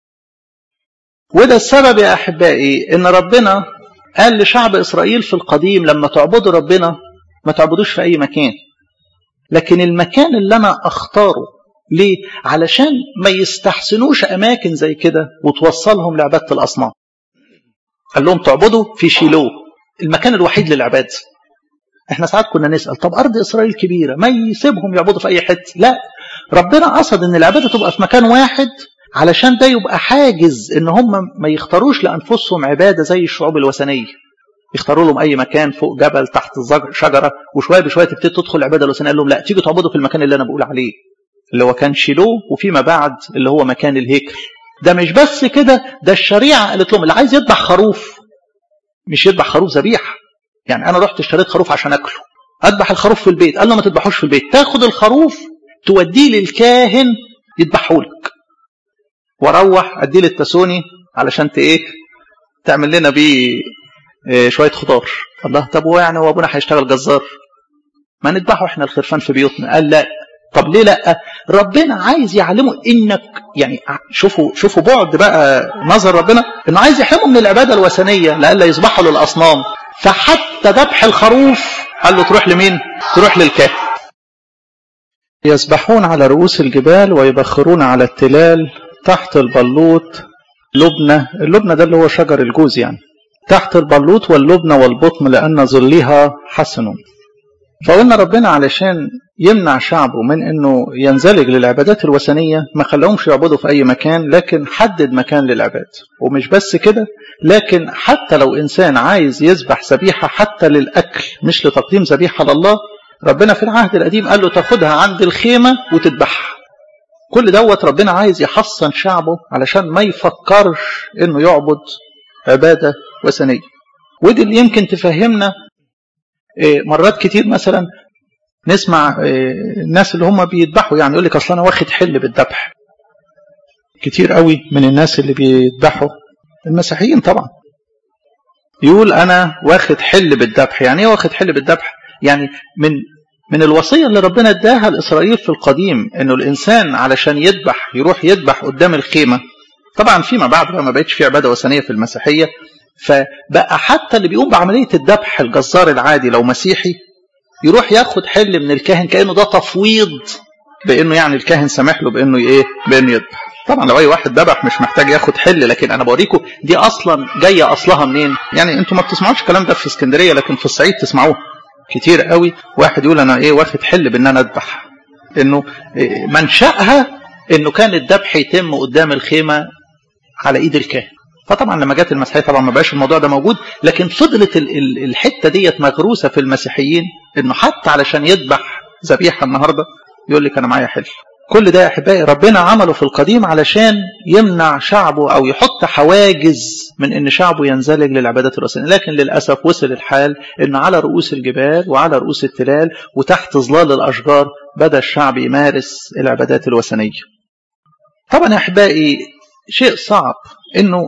وده السبب يا أحبائي أن ربنا قال لشعب إسرائيل في القديم لما تعبدوا ربنا ما تعبدوش في أي مكان، لكن المكان اللي أنا أختاره. ليه؟ علشان ما يستحسنوش أماكن زي كده وتوصلهم لعبادة الأصنام. قال لهم تعبدوا في شيلو، المكان الوحيد للعبادة. احنا ساعات كنا نسأل طب أرض إسرائيل كبيرة ما يسيبهم يعبدوا في أي حتة؟ لا، ربنا قصد أن العبادة تبقى في مكان واحد علشان ده يبقى حاجز ان هم ما يختاروش لأنفسهم عبادة زي الشعوب الوثنية، يختاروا لهم أي مكان فوق جبل تحت شجرة وشوية بشوية تبتدي تدخل العبادة الوثنية. قال لهم لا، تيجوا تعبدوا في المكان اللي أنا بقول عليه اللي هو كان شيلو، وفيما بعد اللي هو مكان الهيكل. ده مش بس كده، ده الشريعة قالت لهم اللي عايز يذبح خروف مش يذبح خروف ذبيحة. يعني أنا رحت اشتريت خروف عشان أكله، أذبح الخروف في البيت. قال له ما تذبحوش في البيت، تاخد الخروف توديه للكاهن يذبحهولك، واروح اديه للتسوني علشان ايه؟ تعمل لنا بيه إيه شويه خضار. الله، طب هو يعني هو ابونا هيشتغل جزار؟ ما نذبحه احنا الخرفان في بيوتنا. قال لا. طب ليه لا؟ ربنا عايز يعلمه انك يعني شوفوا شوفوا بعد بقى نظر ربنا، انه عايز يحرمه من العباده الوثنيه لئلا يذبحوا للاصنام. فحتى ذبح الخروف قال له تروح لمين؟ تروح للكاهن. يسبحون على رؤوس الجبال ويبخرون على التلال تحت البلوط لبنة. اللبنة ده اللي هو شجر الجوز يعني. تحت البلوط واللبنة والبطم لأن ظلها حسن. فقلنا ربنا علشان يمنع شعبه من أنه ينزلج للعبادات الوثنية ما خلاهمش يعبدوا في أي مكان، لكن حدد مكان للعباد. ومش بس كده، لكن حتى لو إنسان عايز يذبح ذبيحة حتى للأكل مش لتقديم ذبيحة لله، ربنا في العهد القديم قال له تاخدها عند الخيمة وتذبحها. كل دوت ربنا عايز يحصن شعبه علشان ما يفكرش انه يعبد عبادة وثنية. ودي اللي يمكن تفهمنا مرات كتير مثلا نسمع الناس اللي هم بيذبحوا يعني يقول لك اصلا انا واخد حل بالذبح. كتير قوي من الناس اللي بيذبحوا المسيحيين طبعا يقول انا واخد حل بالذبح. يعني ايه واخد حل بالذبح؟ يعني من من الوصية اللي ربنا اداها لإسرائيل في القديم انه الانسان علشان يذبح يروح يذبح قدام الخيمة. طبعا فيما بعد ما بقتش في عبادة وثنية في المسيحية، فبقى حتى اللي بيقوم بعملية الذبح الجزار العادي لو مسيحي يروح ياخد حل من الكاهن كأنه ده تفويض، بأنه يعني الكاهن سامح له بأنه إيه بأنه يذبح. طبعا لو أي واحد ذبح مش محتاج ياخد حل، لكن أنا بوريكم دي أصلا جاية أصلها منين. يعني أنتم ما بتسمعوش الكلام ده في اسكندرية، لكن في الصعيد تسمعوه كتير قوي. واحد يقول أنا إيه واخد حل بأن أنا أذبح، إنه إيه منشأها إنه كان الذبح يتم قدام الخيمة على إيد الكاهن. فطبعا لما جت المسيحية طبعا ما بقاش الموضوع ده موجود، لكن فضلت الحتة ديت مغروسة في المسيحيين، إنه حتى علشان يذبح ذبيحة النهاردة يقول لك أنا معايا حل. كل ده يا أحبائي ربنا عمله في القديم علشان يمنع شعبه أو يحط حواجز من إن شعبه ينزلج للعبادات الوثنية. لكن للأسف وصل الحال إن على رؤوس الجبال وعلى رؤوس التلال وتحت ظلال الأشجار بدأ الشعب يمارس العبادات الوثنية. طبعا يا أحبائي شيء صعب إنه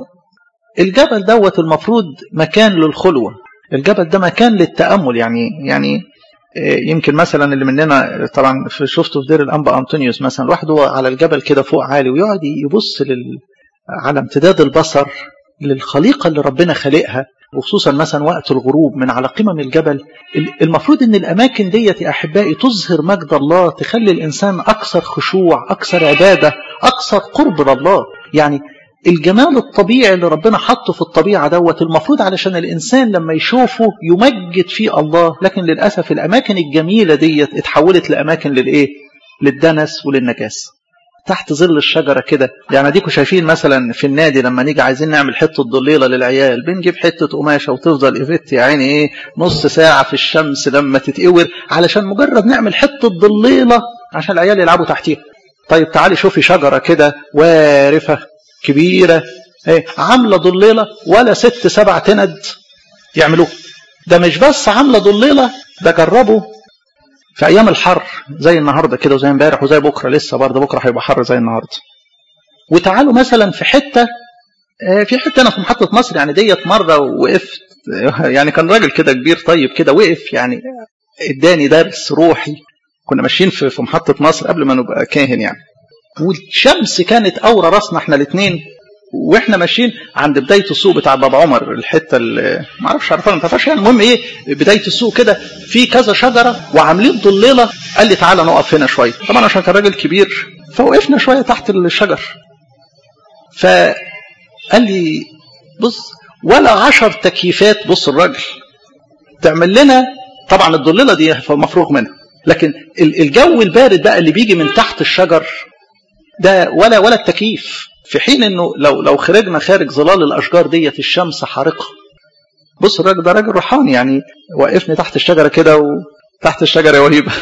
الجبل دوت المفروض مكان للخلوة، الجبل ده مكان للتأمل. يعني يعني يمكن مثلا اللي مننا طبعا شفته في دير الأنبا أنطونيوس مثلا، الواحد هو على الجبل كده فوق عالي ويقعد يبص لل... على امتداد البصر للخليقة اللي ربنا خلقها، وخصوصا مثلا وقت الغروب من على قمم الجبل. المفروض ان الأماكن ديت يا أحبائي تظهر مجد الله، تخلي الإنسان أكثر خشوع، أكثر عبادة، أكثر قرب لله. يعني الجمال الطبيعي اللي ربنا حطه في الطبيعة دوت المفروض علشان الإنسان لما يشوفه يمجد فيه الله. لكن للأسف الأماكن الجميلة ديت اتحولت لأماكن للإيه؟ للدنس وللنجاس. تحت ظل الشجرة كده، يعني اديكوا شايفين مثلا في النادي لما نيجي عايزين نعمل حتة ضليلة للعيال، بنجيب حتة قماشة وتفضل إيفت يا عيني إيه نص ساعة في الشمس لما تتقور علشان مجرد نعمل حتة ضليلة عشان العيال يلعبوا تحتيها. طيب تعالي شوفي شجرة كده وارفة كبيرة ايه عاملة ضليلة ولا ست سبع تند يعملوه. ده مش بس عاملة ضليلة، ده جربوا في ايام الحر زي النهاردة كده وزي امبارح وزي بكرة، لسه برضه بكرة هيبقى حر زي النهاردة. وتعالوا مثلا في حتة في حتة انا في محطة مصر يعني ديت مرة وقفت، يعني كان راجل كده كبير طيب كده وقف يعني اداني درس روحي. كنا ماشيين في محطة مصر قبل ما نبقى كاهن يعني، والشمس كانت أورا راسنا احنا الاثنين واحنا ماشيين عند بداية السوق بتاع بابا عمر، الحتة اللي ما اعرفش عارفها ما تعرفش يعني. المهم ايه بداية السوق كده في كذا شجرة وعاملين ضليلة. قال لي تعالى نقف هنا شوية، طبعا عشان كان راجل كبير فوقفنا شوية تحت الشجر. فقال لي بص ولا عشر تكييفات، بص الراجل تعمل لنا طبعا الضليلة دي مفروغ منها، لكن الجو البارد بقى اللي بيجي من تحت الشجر ده ولا ولا التكييف، في حين انه لو لو خرجنا خارج ظلال الاشجار ديت الشمس حارقه. بص الراجل ده راجل روحاني يعني وقفني تحت الشجره كده وتحت الشجره يا وهيبه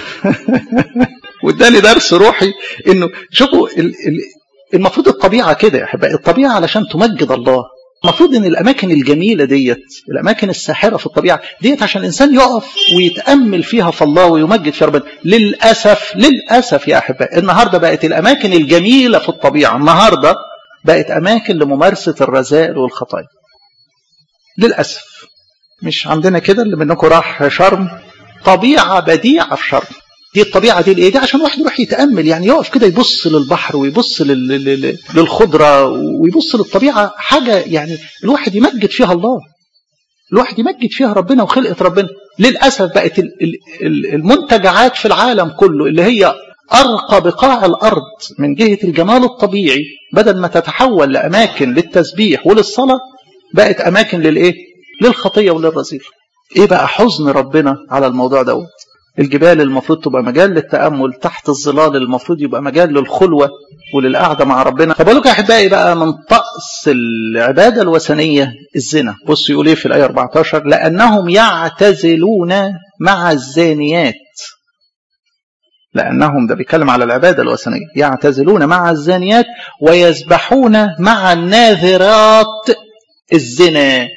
واداني درس روحي انه شوفوا المفروض الطبيعه كده يا احبائي، الطبيعه علشان تمجد الله. المفروض ان الاماكن الجميله ديت الاماكن الساحره في الطبيعه ديت عشان الانسان يقف ويتامل فيها في الله ويمجد في ربنا. للاسف للاسف يا احبائي النهارده بقت الاماكن الجميله في الطبيعه النهارده بقت اماكن لممارسه الرذائل والخطايا. للاسف مش عندنا كده. اللي منكم راح شرم طبيعه بديعه في شرم، دي الطبيعه دي الايه دي عشان واحد يروح يتامل يعني يقف كده يبص للبحر ويبص للخضره ويبص للطبيعه، حاجه يعني الواحد يمجد فيها الله، الواحد يمجد فيها ربنا وخلقه ربنا. للاسف بقت المنتجعات في العالم كله اللي هي ارقى بقاع الارض من جهه الجمال الطبيعي بدل ما تتحول لاماكن للتسبيح وللصلاه بقت اماكن للايه للخطيه وللرذيله. ايه بقى حزن ربنا على الموضوع دوت. الجبال المفروض تبقى مجال للتأمل، تحت الظلال المفروض يبقى مجال للخلوة وللقعدة مع ربنا. فبقولك يا أحبائي بقى من طقس العبادة الوثنية الزنا. بص يقول ايه في الآية أربعة عشر لأنهم يعتزلون مع الزانيات. لأنهم ده بيتكلم على العبادة الوثنية، يعتزلون مع الزانيات ويسبحون مع الناذرات الزنا.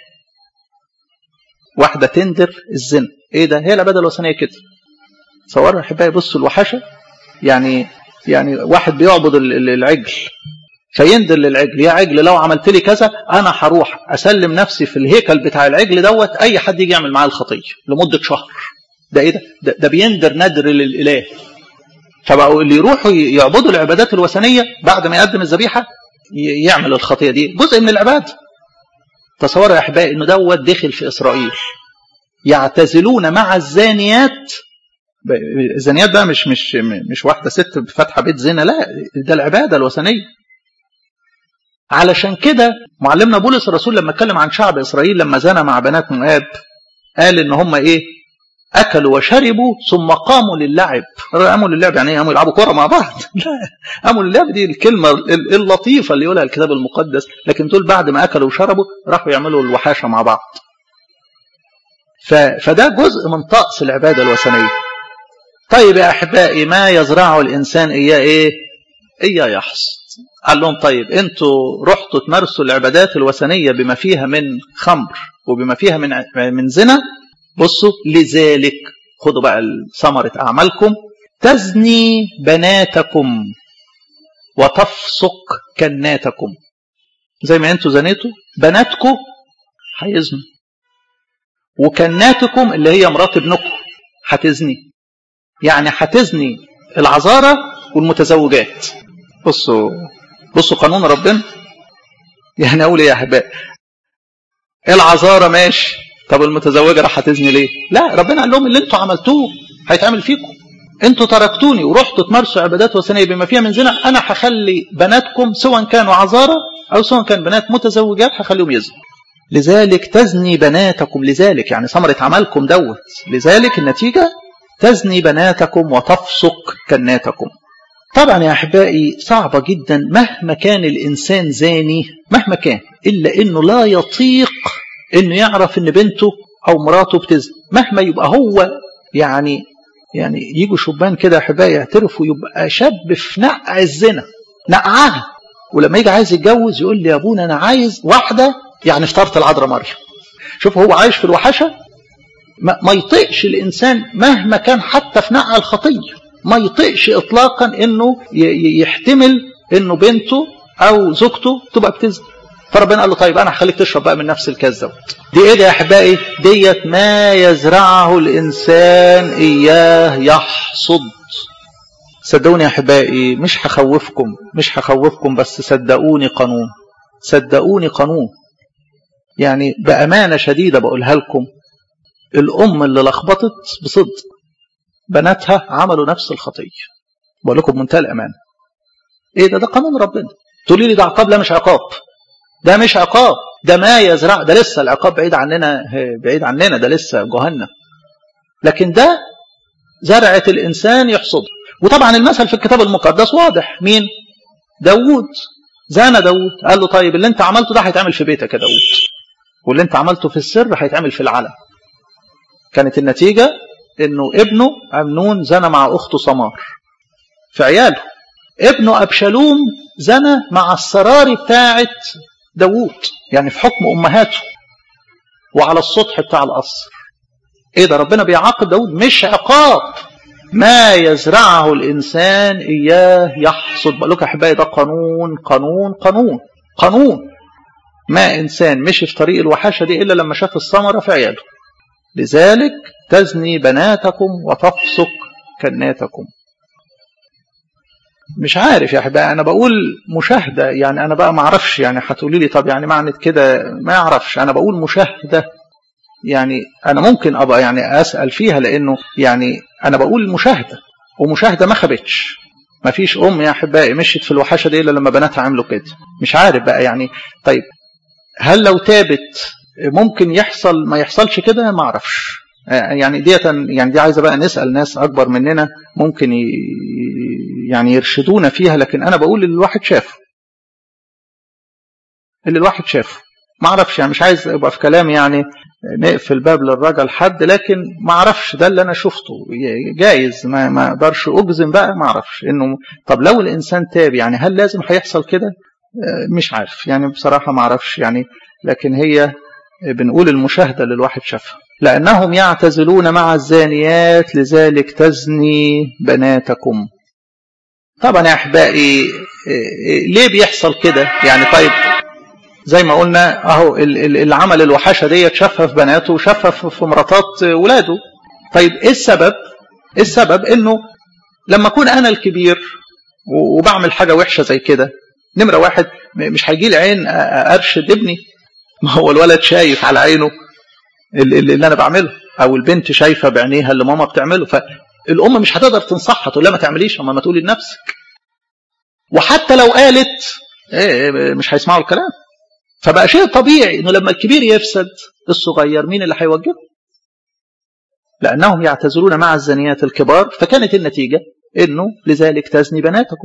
واحدة تندر الزنا، ايه ده؟ هي العبادة الوثنية كده. صوروا يا احبائي بصوا الوحشه، يعني يعني واحد بيعبد العجل فيندر للعجل، يا عجل لو عملت لي كذا انا هروح اسلم نفسي في الهيكل بتاع العجل دوت اي حد يجي يعمل معاه الخطيه لمده شهر. ده ايه ده؟ ده, ده بيندر ندر للاله. فبقوا اللي يروحوا يعبدوا العبادات الوثنيه بعد ما يقدم الذبيحه يعمل الخطيه دي جزء من العباده. تصوروا يا احبائي انه دوت دخل في اسرائيل. يعتزلون مع الزانيات الزنيات بقى مش مش مش واحده ست فاتحه بيت زنا، لا ده العباده الوثنيه. علشان كده معلمنا بولس الرسول لما اتكلم عن شعب اسرائيل لما زنى مع بنات مؤاب قال ان هم ايه؟ اكلوا وشربوا ثم قاموا للعب. قاموا للعب يعني ايه؟ قاموا يلعبوا كوره مع بعض؟ لا، قاموا للعب دي الكلمه اللطيفه اللي يقولها الكتاب المقدس، لكن دول بعد ما اكلوا وشربوا راحوا يعملوا الوحاشه مع بعض. فده جزء من طقس العباده الوثنيه. طيب يا احبائي، ما يزرعه الانسان اياه ايه؟ اياه يحصد. قال لهم طيب انتوا رحتوا تمارسوا العبادات الوثنيه بما فيها من خمر وبما فيها من من زنا. بصوا، لذلك خدوا بقى ثمرة أعمالكم، تزني بناتكم وتفسق كناتكم. زي ما انتوا زنيتوا بناتكم هيزنوا، وكناتكم اللي هي مرات ابنكم هتزني. يعني هتزني العذارى والمتزوجات. بصوا بصوا قانون ربنا. يعني اقول ايه يا احبائي؟ العذارى ماشي، طب المتزوجه راح هتزني ليه؟ لا، ربنا قال لهم اللي انتوا عملتوه هيتعمل فيكم. انتوا تركتوني ورحتوا تمارسوا عبادات وثنيه بما فيها من زنا، انا هخلي بناتكم سواء كانوا عذارى او سواء كان بنات متزوجات هخليهم يزنوا. لذلك تزني بناتكم، لذلك يعني ثمرة عملكم دوت، لذلك النتيجه تزني بناتكم وتفسق كناتكم. طبعا يا احبائي صعبه جدا مهما كان الانسان زاني، مهما كان، الا انه لا يطيق انه يعرف ان بنته او مراته بتزني. مهما يبقى هو يعني يعني يجوا شبان كده يا احبائي يعترفوا، يبقى شاب في نقع الزنا نقعها، ولما يجي عايز يتجوز يقول لي يا ابونا انا عايز واحده يعني افترض العذراء مريم. شوف هو عايش في الوحشه، ما, ما يطيقش الانسان مهما كان حتى في نقع الخطيه، ما يطيقش اطلاقا انه يحتمل انه بنته او زوجته تبقى بتزني. فربنا قال له طيب انا هخليك تشرب بقى من نفس الكاس دوت. دي ايه ده يا احبائي؟ ديت ما يزرعه الانسان اياه يحصد. صدقوني يا احبائي، مش هخوفكم مش هخوفكم بس صدقوني قانون، صدقوني قانون. يعني بامانه شديده بقولها لكم، الام اللي لخبطت بصدق بناتها عملوا نفس الخطيه. بقول لكم بمنتهى الامانه. ايه ده؟ ده قانون ربنا. تقولي لي ده عقاب؟ لا مش عقاب، ده مش عقاب، ده ما يزرع. ده لسه العقاب بعيد عننا، بعيد عننا، ده لسه جهنم. لكن ده زرعة الإنسان يحصده. وطبعا المثل في الكتاب المقدس واضح. مين؟ داود. زانى داود، قال له طيب اللي انت عملته ده هيتعمل في بيتك يا داود، واللي انت عملته في السر هيتعمل في العلن. كانت النتيجة انه ابنه أمنون زنى مع أخته سمار في عياله. ابنه أبشالوم زنى مع السراري بتاعت داوود، يعني في حكم أمهاته وعلى السطح بتاع القصر. ايه ده؟ ربنا بيعاقب داوود، مش عقاب. ما يزرعه الإنسان إياه يحصد. بقول لكم يا أحبائي ده قانون قانون قانون قانون. ما إنسان مشي في طريق الوحاشة دي إلا لما شاف الثمرة في عياله. لذلك تزني بناتكم وتفسق كناتكم. مش عارف يا احبائي، انا بقول مشاهده، يعني انا بقى ما اعرفش، يعني هتقولي لي طب يعني معنى كده ما يعرفش. انا بقول مشاهده، يعني انا ممكن ابقى يعني اسال فيها، لانه يعني انا بقول مشاهده، ومشاهده ما خبتش. ما فيش ام يا احبائي مشيت في الوحاشه دي الا لما بناتها عملوا كده. مش عارف بقى يعني. طيب هل لو تابت ممكن يحصل ما يحصلش كده؟ ما اعرفش. يعني ديت يعني دي عايزه بقى نسال ناس اكبر مننا ممكن يعني يرشدونا فيها. لكن انا بقول اللي الواحد شافه، اللي الواحد شافه. ما اعرفش، يعني مش عايز ابقى في كلام يعني نقفل باب للرجل حد، لكن ما اعرفش، ده اللي انا شفته. جايز ما ما اقدرش اجزم بقى، ما اعرفش انه طب لو الانسان تاب يعني هل لازم هيحصل كده؟ مش عارف يعني بصراحه، ما اعرفش يعني. لكن هي بنقول المشاهده اللي الواحد شافها. لانهم يعتزلون مع الزانيات لذلك تزني بناتكم. طبعا يا احبائي ليه بيحصل كده؟ يعني طيب زي ما قلنا اهو اللي عمل الوحاشه ديت شافها في بناته وشافها في مراتات ولاده. طيب ايه السبب؟ السبب انه لما اكون انا الكبير وبعمل حاجه وحشه زي كده، نمره واحد مش هيجي لي عين ارشد ابني. ما هو الولد شايف على عينه اللي, اللي انا بعمله، او البنت شايفه بعينيها اللي ماما بتعمله. الام مش هتقدر تنصحها تقول لها ما تعمليش، اما ما تقولي لنفسك. وحتى لو قالت ايه مش هيسمعوا الكلام. فبقى شيء طبيعي انه لما الكبير يفسد الصغير مين اللي هيوجهه؟ لانهم يعتذرون مع الزنيات الكبار. فكانت النتيجه انه لذلك تزني بناتكم،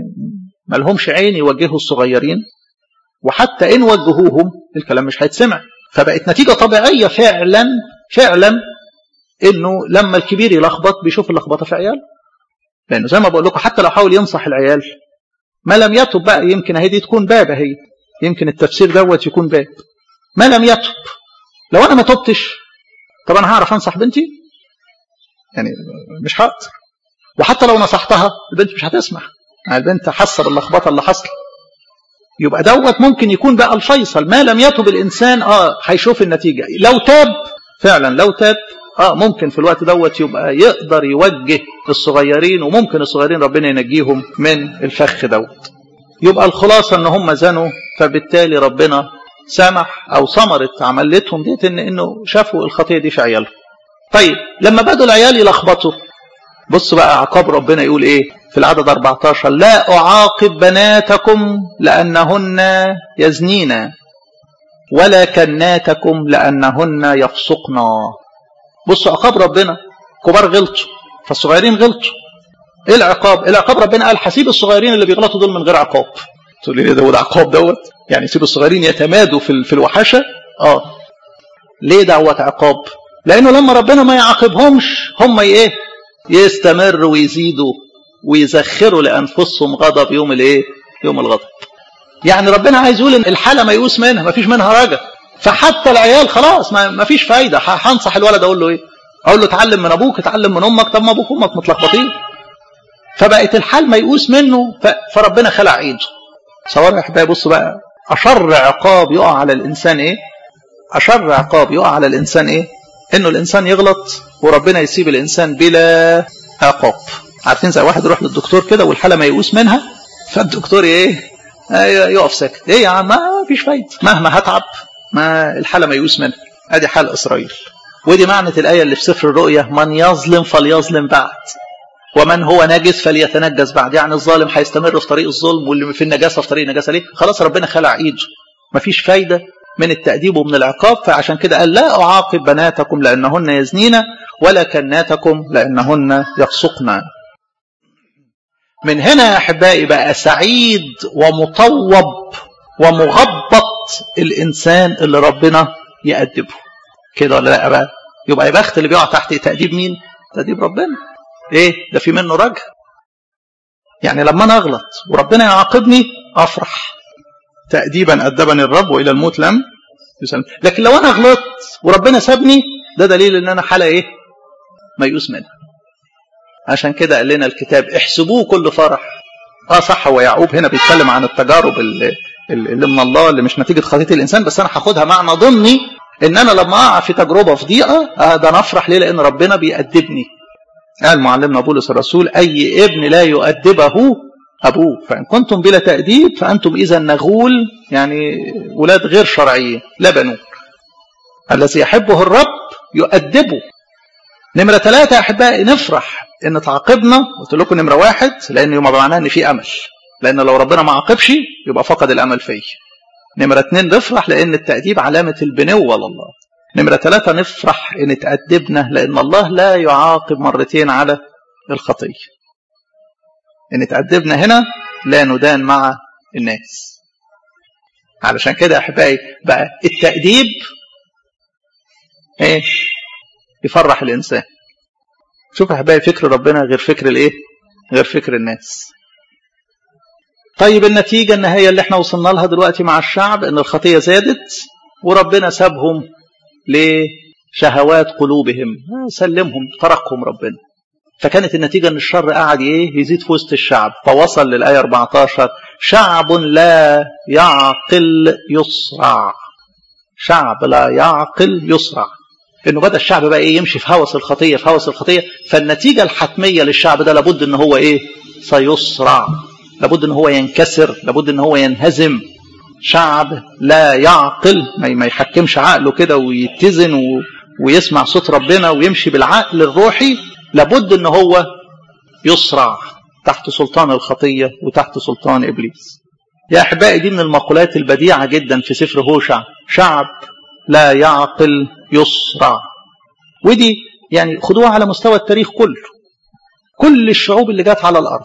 ما لهمش عين يوجهوا الصغيرين، وحتى ان وجهوهم الكلام مش هيتسمع. فبقت نتيجه طبيعيه فعلا فعلا انه لما الكبير يلخبط بيشوف اللخبطه في عياله. لانه زي ما بقول لكم حتى لو حاول ينصح العيال ما لم يتب بقى، يمكن هي دي تكون باب، هي يمكن التفسير دوت يكون باب. ما لم يتب، لو انا ما تبتش طب انا هعرف انصح بنتي؟ يعني مش هقدر. وحتى لو نصحتها البنت مش هتسمع، البنت حاسه باللخبطه اللي حصل. يبقى دوت ممكن يكون بقى الفيصل. ما لم يتب الانسان اه هيشوف النتيجه. لو تاب فعلا، لو تاب اه ممكن في الوقت دوت يبقى يقدر يوجه الصغيرين، وممكن الصغيرين ربنا ينجيهم من الفخ دوت. يبقى الخلاصه ان هم زنوا، فبالتالي ربنا سمح او ثمرت عملتهم ديت ان انه شافوا الخطيه دي في عيالهم. طيب لما بدوا العيال يلخبطوا، بص بقى عقاب ربنا يقول ايه في العدد أربعة عشر: لا أعاقب بناتكم لأنهن يزنين ولا كناتكم لأنهن يفسقن. بصوا عقاب ربنا، كبار غلطوا فالصغيرين غلطوا. ايه العقاب؟ العقاب ربنا قال حسيب الصغيرين اللي بيغلطوا دول من غير عقاب. تقول لي ده عقاب دوت؟ يعني سيب الصغيرين يتمادوا في في الوحشه؟ اه. ليه دوت عقاب؟ لانه لما ربنا ما يعاقبهمش هم ايه؟ يستمروا ويزيدوا ويزخروا لانفسهم غضب يوم الايه؟ يوم الغضب. يعني ربنا عايز يقول ان الحاله ميؤوس منها، ما فيش منها رجا. فحتى العيال خلاص ما فيش فايده. هنصح الولد اقول له ايه؟ اقول له اتعلم من ابوك، اتعلم من امك. طب ما ابوك وامك متلخبطين. فبقت الحال ميؤوس منه، فربنا خلع ايده. صور يا احبابي بصوا بقى، اشر عقاب يقع على الانسان ايه؟ اشر عقاب يقع على الانسان ايه؟ انه الانسان يغلط وربنا يسيب الانسان بلا عقاب. عارفين زي واحد يروح للدكتور كده والحاله ميؤوس منها، فالدكتور ايه؟ يقف ساكت. ايه يا عم؟ ما فيش فايده، مهما هتعب ما الحاله ميؤوس منها. ادي حال اسرائيل. ودي معنى الايه اللي في سفر الرؤيا: من يظلم فليظلم بعد، ومن هو نجس فليتنجس بعد. يعني الظالم هيستمر في طريق الظلم، واللي في النجاسه في طريق النجاسه. ليه؟ خلاص ربنا خلع ايده، مفيش فايده من التأديب ومن العقاب. فعشان كده قال لا أعاقب بناتكم لأنهن يزنين ولا كناتكم لأنهن يفسقن. من هنا يا أحبائي بقى سعيد ومطوب ومغبط الإنسان اللي ربنا يأدبه كده ولا لا بقى؟ يبقى يبخت اللي بيقع تحت تأديب مين؟ تأديب ربنا. ايه ده؟ في منه رجع. يعني لما انا اغلط وربنا يعاقبني افرح، تأديبا أدبني الرب وإلى الموت لم يسلم. لكن لو انا غلطت وربنا سابني، ده دليل ان انا حالة ايه؟ ميؤوس منها. عشان كده قال لنا الكتاب احسبوه كل فرح. اه صح، هو يعقوب هنا بيتكلم عن التجارب اللي, اللي من الله، اللي مش نتيجة خطية الانسان، بس انا هاخدها معنى ضمني ان انا لما اقع في تجربة في ضيقة آه ده انا افرح. ليه؟ لان ربنا بيأدبني. قال معلمنا بولس الرسول: أي ابن لا يؤدبه أبوه، فإن كنتم بلا تأديب فأنتم إذا نغول، يعني ولاد غير شرعيين لا بنون. الذي يحبه الرب يؤدبه. نمرة ثلاثة يا أحبائي نفرح إن تعاقبنا. قلت لكم نمرة واحد لأن يبقى معناه إن في أمل، لأن لو ربنا ما عاقبش يبقى فقد الأمل فيه. نمرة اثنين نفرح لأن التأديب علامة البنوة لله. نمرة ثلاثة نفرح إن تأدبنا لأن الله لا يعاقب مرتين على الخطية. إن تأدبنا هنا لا ندان مع الناس. علشان كده أحبائي بقى التأديب إيه؟ يفرح الإنسان. شوف أحبائي فكر ربنا غير فكر الإيه؟ غير فكر الناس. طيب النتيجة النهاية اللي احنا وصلنا لها دلوقتي مع الشعب إن الخطية زادت وربنا سابهم لشهوات قلوبهم، سلمهم تركهم ربنا. فكانت النتيجة ان الشر قاعد ايه؟ يزيد في وسط الشعب. فوصل للآية أربعة عشر: شعب لا يعقل يصرع. شعب لا يعقل يصرع. انه بدأ الشعب بقى ايه؟ يمشي في هوس الخطية في هوس الخطية. فالنتيجة الحتمية للشعب ده لابد ان هو ايه؟ سيصرع، لابد ان هو ينكسر، لابد ان هو ينهزم. شعب لا يعقل، ما يحكمش عقله كده ويتزن ويسمع صوت ربنا ويمشي بالعقل الروحي. لابد ان هو يصرع تحت سلطان الخطية وتحت سلطان إبليس. يا أحبائي دي من المقولات البديعة جدا في سفر هوشع، شعب لا يعقل يصرع. ودي يعني خدوها على مستوى التاريخ كله، كل الشعوب اللي جات على الأرض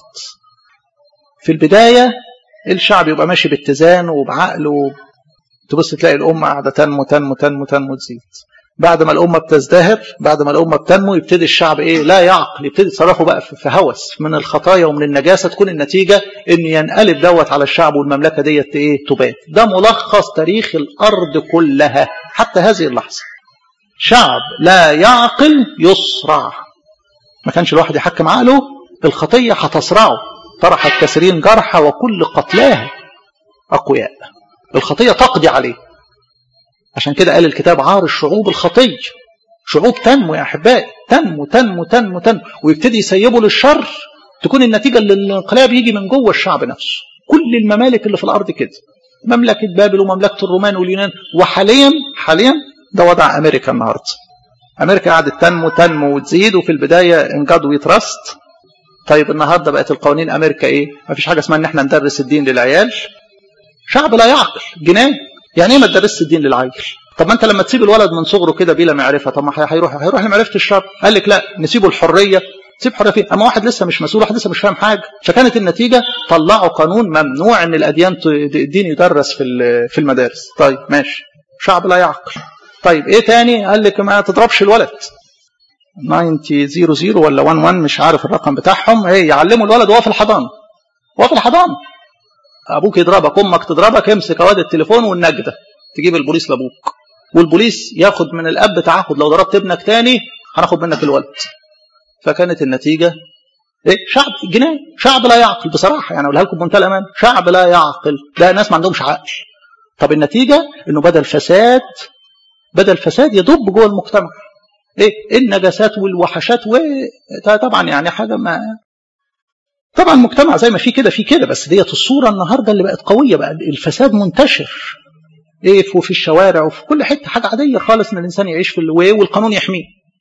في البداية الشعب يبقى ماشي باتزان وبعقل، تبص تلاقي الأمة قاعدة تنمو تنمو تنمو تنمو تزيد. بعد ما الأمة بتزدهر، بعد ما الأمة بتنمو، يبتدي الشعب إيه؟ لا يعقل، يبتدي يتصرفوا بقى في هوس من الخطايا ومن النجاسة، تكون النتيجة إن ينقلب دوت على الشعب والمملكة ديت إيه؟ تبات. ده ملخص تاريخ الأرض كلها حتى هذه اللحظة. شعب لا يعقل يصرع. ما كانش الواحد يحكم عقله، الخطية هتصرعه. طرحت كثيرين جرحى وكل قتلاها أقوياء. الخطية تقضي عليه. عشان كده قال الكتاب عار الشعوب الخطية. شعوب تنمو يا أحبائي، تنمو تنمو تنمو تنمو ويبتدي يسيبوا للشر، تكون النتيجة اللي الانقلاب يجي من جوه الشعب نفسه. كل الممالك اللي في الأرض كده، مملكة بابل ومملكة الرومان واليونان، وحاليا حاليا ده وضع أمريكا النهاردة. أمريكا قعدت تنمو تنمو وتزيد، وفي البداية انجاد ويترست. طيب النهاردة بقت القوانين أمريكا إيه؟ ما فيش حاجة اسمها إن احنا ندرس الدين للعيال. شعب لا يعقل جنان. يعني ايه ما تدرسش الدين للعيل؟ طب ما انت لما تسيب الولد من صغره كده بلا معرفه، طب ما هيروح هيروح لمعرفه الشر. قال لك لا، نسيبه الحريه. تسيب حريه فين؟ اما واحد لسه مش مسؤول، واحد لسه مش فاهم حاجه. فكانت النتيجه طلعوا قانون ممنوع ان الاديان الدين يدرس في في المدارس. طيب ماشي، شعب لا يعقل. طيب ايه تاني؟ قال لك ما تضربش الولد. تسعين صفر ولا واحد واحد مش عارف الرقم بتاعهم، ايه يعلموا الولد وهو في الحضانه. وهو في الحضانه ابوك يضربك، امك تضربك، امسك واد التليفون والنجده، تجيب البوليس لابوك، والبوليس ياخد من الاب تعهد لو ضربت ابنك تاني هناخد منك الولد. فكانت النتيجه ايه؟ شعب جنان، شعب لا يعقل بصراحه. يعني اقولها لكم بمنتهى الامان، شعب لا يعقل. ده ناس ما عندهمش عقل. طب النتيجه انه بدل فساد بدل فساد يدب جوه المجتمع. ايه النجاسات والوحشات، وطبعا يعني حاجه ما طبعا المجتمع زي ما في كده في كده، بس ديت الصوره النهارده اللي بقت قويه. بقى الفساد منتشر ايه وفي الشوارع وفي كل حته، حاجه عاديه خالص ان الانسان يعيش في الوي والقانون يحميه.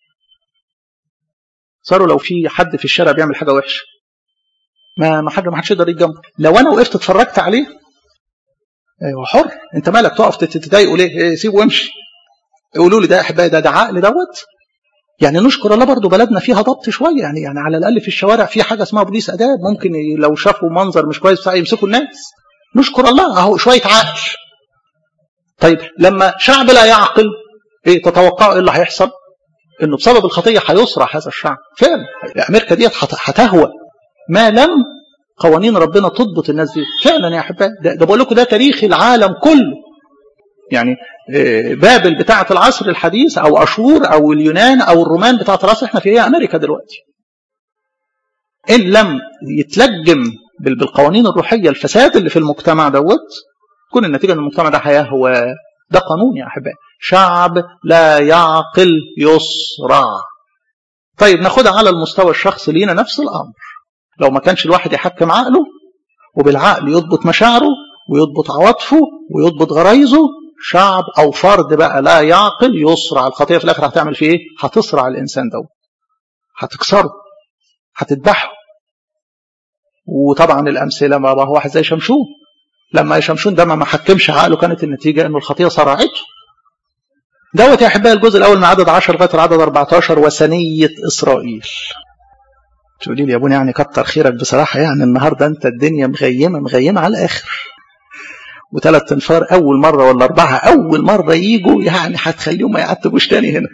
صاروا لو في حد في الشارع بيعمل حاجه وحشه ما ما حد ما حدش يقدر يتجنبه. لو انا وقفت اتفرجت عليه ايوه حر، انت مالك تقف تتضايقوا ليه؟ إيه سيبه وامشي. يقولوا لي ده احبائي ده ده عقل دوت. يعني نشكر الله برضو بلدنا فيها ضبط شويه. يعني يعني على الاقل في الشوارع في حاجه اسمها بوليس اداب، ممكن لو شافوا منظر مش كويس يمسكوا الناس. نشكر الله اهو شويه عقل. طيب لما شعب لا يعقل، ايه تتوقعوا ايه اللي هيحصل؟ انه بسبب الخطيه هيصرع هذا الشعب. فعلا امريكا ديت هتهوى ما لم قوانين ربنا تضبط الناس دي. فعلا يا احبائي ده, ده بقول لكم ده تاريخ العالم كله. يعني بابل بتاعه العصر الحديث، او اشور، او اليونان، او الرومان بتاعه العصر احنا فيها امريكا دلوقتي. ان لم يتلجم بالقوانين الروحيه الفساد اللي في المجتمع دوت، تكون النتيجه ان المجتمع ده هيهوى. ده قانون يا احبائي، شعب لا يعقل يصرع. طيب ناخدها على المستوى الشخصي لينا نفس الامر. لو ما كانش الواحد يحكم عقله وبالعقل يضبط مشاعره ويضبط عواطفه ويضبط غرايزه، شعب او فرد بقى لا يعقل يصرع. الخطيه في الاخر هتعمل فيه ايه؟ هتصرع الانسان ده، هتكسره، هتذبحه. وطبعا الامثله ما هو واحد زي شمشون. لما شمشون ده ما حكمش عقله، كانت النتيجه انه الخطيه صرعته. دوت يا احبائي الجزء الاول من عدد عشرة لغايه العدد أربعة عشر، وثنيه اسرائيل. تقولي لي يا ابونا يعني كتر خيرك بصراحه، يعني النهارده انت الدنيا مغيمه مغيمه على الاخر، وثلاث انفار اول مره ولا اربعه اول مره يجوا، يعني هتخليهم ما يعتبوش تاني هنا.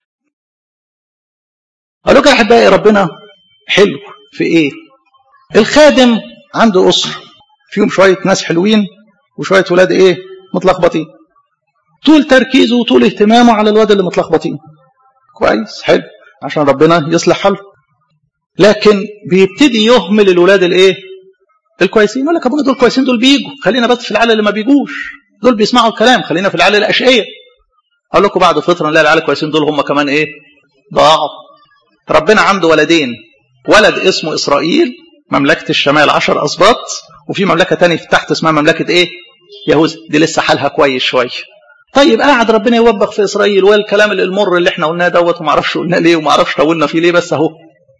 اقول لكم يا احبائي ربنا حلو في ايه؟ الخادم عنده اسره فيهم شويه ناس حلوين وشويه ولاد ايه متلخبطين. طول تركيزه وطول اهتمامه على الواد اللي متلخبطين. كويس حلو عشان ربنا يصلح حاله. لكن بيبتدي يهمل الولاد الايه الكويسين. يقول لك يا ابونا دول كويسين، دول بيجوا، خلينا بس في العيال اللي ما بيجوش، دول بيسمعوا الكلام، خلينا في العيال الاشقيه. اقول لكم بعد فتره نلاقي العيال الكويسين دول هم كمان ايه ضاعوا. ربنا عنده ولدين، ولد اسمه اسرائيل مملكه الشمال عشر اسباط، وفي مملكه ثانيه تحت اسمها مملكه ايه يهوذا، دي لسه حالها كويس شويه. طيب قاعد ربنا يوبخ في اسرائيل، والكلام المر اللي احنا قلناه دوت وما اعرفش قلنا ليه وما اعرفش طولنا فيه ليه، بس اهو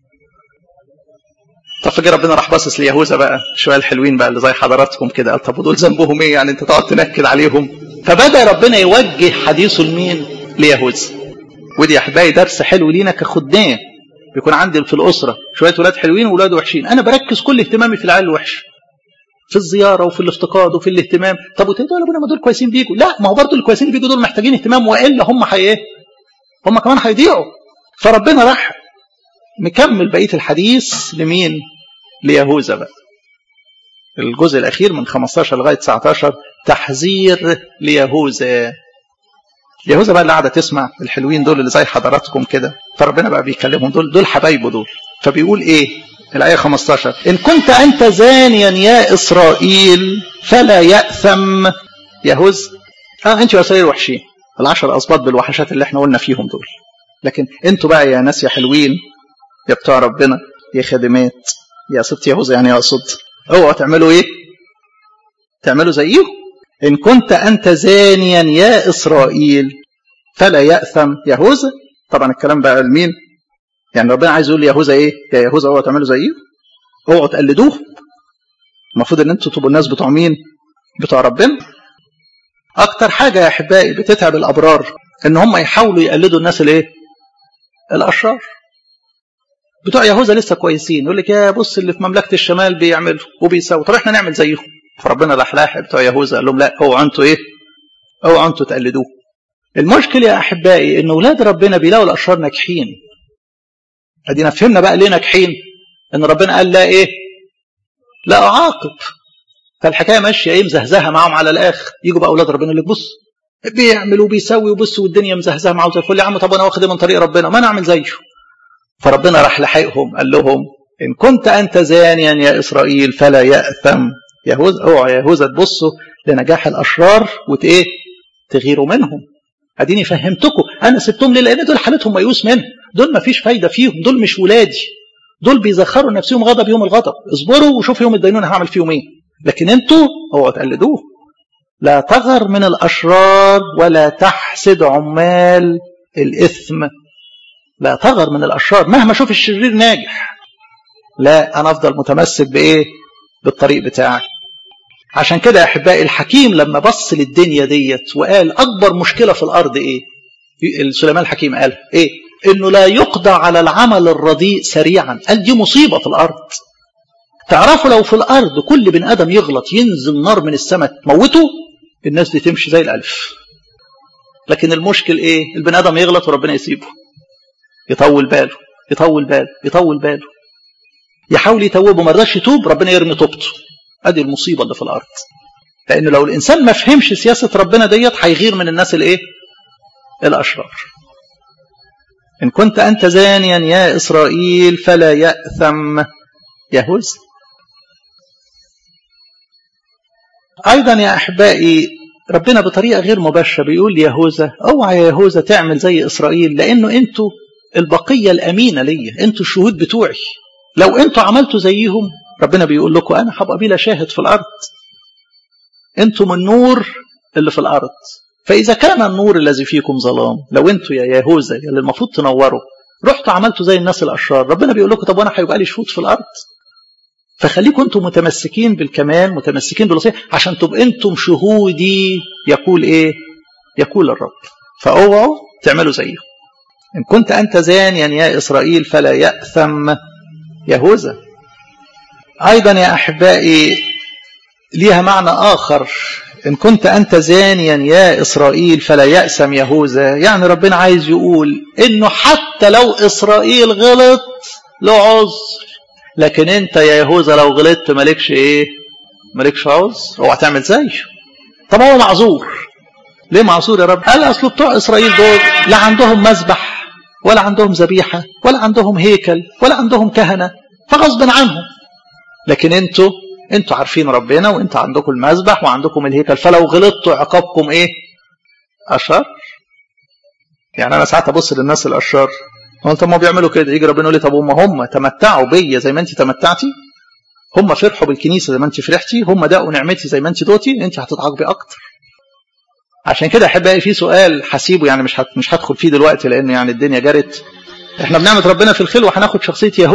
طب فجأة ربنا راح باصص ليهوذا بقى شويه الحلوين بقى اللي زي حضراتكم كده، قال طب ودول ذنبهم ايه يعني انت تقعد تنكد عليهم؟ فبدا ربنا يوجه حديثه لمين؟ ليهوذا. ودي يا احبائي درس حلو لينا كخدام. بيكون عندي في الاسره شويه ولاد حلوين وولاد وحشين، انا بركز كل اهتمامي في العيال الوحش، في الزياره وفي الافتقاد وفي الاهتمام. طب وتقول يا ابونا ما دول كويسين بيجوا، لا ما هو برضه الكويسين بيجوا دول محتاجين اهتمام، والا هم حي ايه؟ هم كمان هيضيعوا. فربنا راح مكمل بقيه الحديث لمين؟ ليهوذا بقى. الجزء الاخير من خمستاشر لغايه تسعتاشر تحذير ليهوذا. يهوذا بقى اللي قاعده تسمع الحلوين دول اللي زي حضراتكم كده، فربنا بقى بيكلمهم، دول دول حبايبه دول. فبيقول ايه الايه خمستاشر؟ ان كنت انت زانيا يا اسرائيل فلا ياثم يهوذا. اه انتوا يا اسرائيل وحشين، العشر اسباط بالوحشات اللي احنا قلنا فيهم دول، لكن انتوا بقى يا ناس يا حلوين يا بتوع ربنا يا خادمات يا ست يهوذا، يعني اقصد اوعوا تعملوا ايه؟ تعملوا زيهم. إن كنت أنت زانيا يا إسرائيل فلا يأثم يهوذا. طبعا الكلام بقى لمين؟ يعني ربنا عايز يقول ليهوذا إيه؟ يا يهوذا اوعوا تعملوا زيه، اوعوا تقلدوه. المفروض إن أنتوا تبقوا الناس بتوع مين؟ بتوع ربنا. أكتر حاجة يا أحبائي بتتعب الأبرار إن هم يحاولوا يقلدوا الناس الإيه؟ الأشرار. بتوع يهوذا لسه كويسين، يقول لك يا بص اللي في مملكة الشمال بيعملوا وبيسووا، طب إحنا نعمل زيهم. فربنا راح لاحق بتوع يهوذا قال لهم لا، اوعوا انتوا ايه؟ اوعوا انتوا تقلدوه. المشكله يا احبائي ان اولاد ربنا بيلاقوا الاشرار ناجحين. ادينا فهمنا بقى ليه ناجحين؟ ان ربنا قال لا ايه؟ لا اعاقب. فالحكايه ماشيه ايه؟ مزهزهه معاهم على الاخر. يجوا بقى اولاد ربنا اللي بص بيعمل وبيسوي وبص والدنيا مزهزهه معاهم زي الفل، يا عم طب انا واخد من طريق ربنا ما انا اعمل زيه. فربنا راح لحقهم قال لهم ان كنت انت زانيا يا اسرائيل فلا ياثم يهوذا. اوعوا يا يهوذا تبصوا لنجاح الاشرار وتايه تغيروا منهم. اديني فهمتكم انا سبتهم ليه؟ لان دول حالتهم ميؤوس منهم، دول ما فيش فايده فيهم، دول مش ولادي، دول بيزخروا نفسهم غضب يوم الغضب. اصبروا وشوفوا يوم الدينونه هعمل فيهم ايه. لكن انتوا اوعوا تقلدوه. لا تغر من الاشرار ولا تحسد عمال الاثم. لا تغر من الاشرار مهما شوف الشرير ناجح، لا انا افضل متمسك بايه؟ بالطريق بتاعي. عشان كده يا احبائي الحكيم لما بص للدنيا ديت وقال اكبر مشكله في الارض ايه؟ سليمان الحكيم قال ايه؟ انه لا يقضى على العمل الرديء سريعا. قال دي مصيبه في الارض. تعرفوا لو في الارض كل بن ادم يغلط ينزل نار من السماء تموته، الناس دي تمشي زي الالف. لكن المشكل ايه؟ البن ادم يغلط وربنا يسيبه، يطول باله يطول باله يطول باله يحاول يتوبه، ما رضاش يتوب، ربنا يرمي توبته. ادي المصيبه اللي في الارض. لانه لو الانسان ما فهمش سياسه ربنا ديت هيغير من الناس الايه؟ الاشرار. ان كنت انت زانيا يا اسرائيل فلا ياثم يهوذا. ايضا يا احبائي ربنا بطريقه غير مباشره بيقول ليهوذا اوعى يا يهوذا تعمل زي اسرائيل، لانه انتوا البقيه الامينه ليا، انتوا الشهود بتوعي. لو انتوا عملتوا زيهم ربنا بيقول لكم انا هبقى بلا شاهد في الارض. انتم النور اللي في الارض، فاذا كان النور الذي فيكم ظلام، لو انتوا يا يهوذا اللي المفروض تنوروا رحتوا عملتوا زي الناس الاشرار، ربنا بيقول لكم طب وانا هيبقى لي شهود في الارض؟ فخليكم انتم متمسكين بالكمال، متمسكين بالوصيه، عشان تبقوا انتم شهودي يقول ايه؟ يقول الرب. فاوعوا تعملوا زيه. ان كنت انت زانيا يا اسرائيل فلا ياثم يهوذا. ايضا يا احبائي ليها معنى اخر. ان كنت انت زانيا يا اسرائيل فلا يأثم يهوذا، يعني ربنا عايز يقول انه حتى لو اسرائيل غلط له عذر، لكن انت يا يهوذا لو غلطت مالكش ايه؟ مالكش عذر، اوعى تعمل زيه. طب هو معذور ليه؟ معذور يا رب. قال اصل بتوع اسرائيل دول لا عندهم مذبح ولا عندهم ذبيحه ولا عندهم هيكل ولا عندهم كهنه، فغصب عنهم. لكن انتوا انتوا عارفين ربنا، وانتوا عندكم المذبح وعندكم الهيكل، فلو غلطتوا عقابكم ايه؟ اشر. يعني انا ساعات ابص للناس الاشرار قلت طب ما بيعملوا كده، يجي ربنا يقول لي طب هم هم تمتعوا بيا زي ما انت تمتعتي؟ هم فرحوا بالكنيسه زي ما انت فرحتي؟ هم دقوا نعمتي زي ما انت دوتي؟ انت هتتعاقبي اكتر. عشان كده احبائي في سؤال حسيبه، يعني مش مش هدخل فيه دلوقتي لان يعني الدنيا جرت. احنا بنعمه ربنا في الخلوه هناخد شخصيه يهوذا،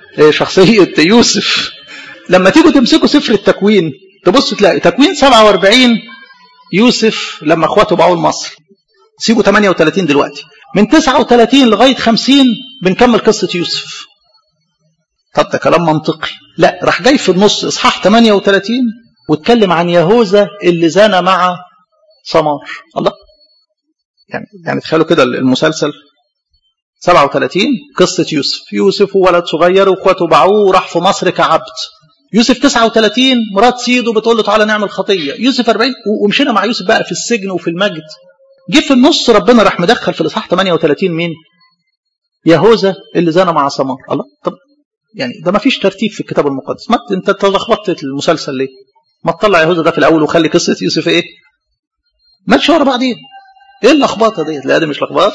شخصية يوسف. لما تيجوا تمسكوا سفر التكوين تبصوا تلاقي تكوين سبعة وأربعين يوسف لما اخواته باعوا لمصر. سيبوا ثمانية وثلاثين دلوقتي، من تسعة وثلاثين لغاية خمسين بنكمل قصة يوسف. طب ده كلام منطقي. لا، راح جاي في النص اصحاح ثمانية وثلاثين واتكلم عن يهوذا اللي زنى مع سمار. الله، يعني يعني تخيلوا كده المسلسل سبعة وثلاثين قصة يوسف، يوسف وولد صغير واخواته باعوه وراح في مصر كعبد. يوسف تسعة وثلاثين مرات سيده بتقول له تعالى نعمل خطية. يوسف أربعين ومشينا مع يوسف بقى في السجن وفي المجد. جه في النص ربنا راح مدخل في الاصحاح ثمانية وثلاثين مين؟ يهوذا اللي زنى مع سمار. الله، طب يعني ده ما فيش ترتيب في الكتاب المقدس. ما انت تلخبطت المسلسل ليه؟ ما تطلع يهوذا ده في الاول وخلي قصه يوسف ايه؟ ما تشوف ورا بعضين. ايه اللخبطه ديت؟ لا، دي مش لخبط،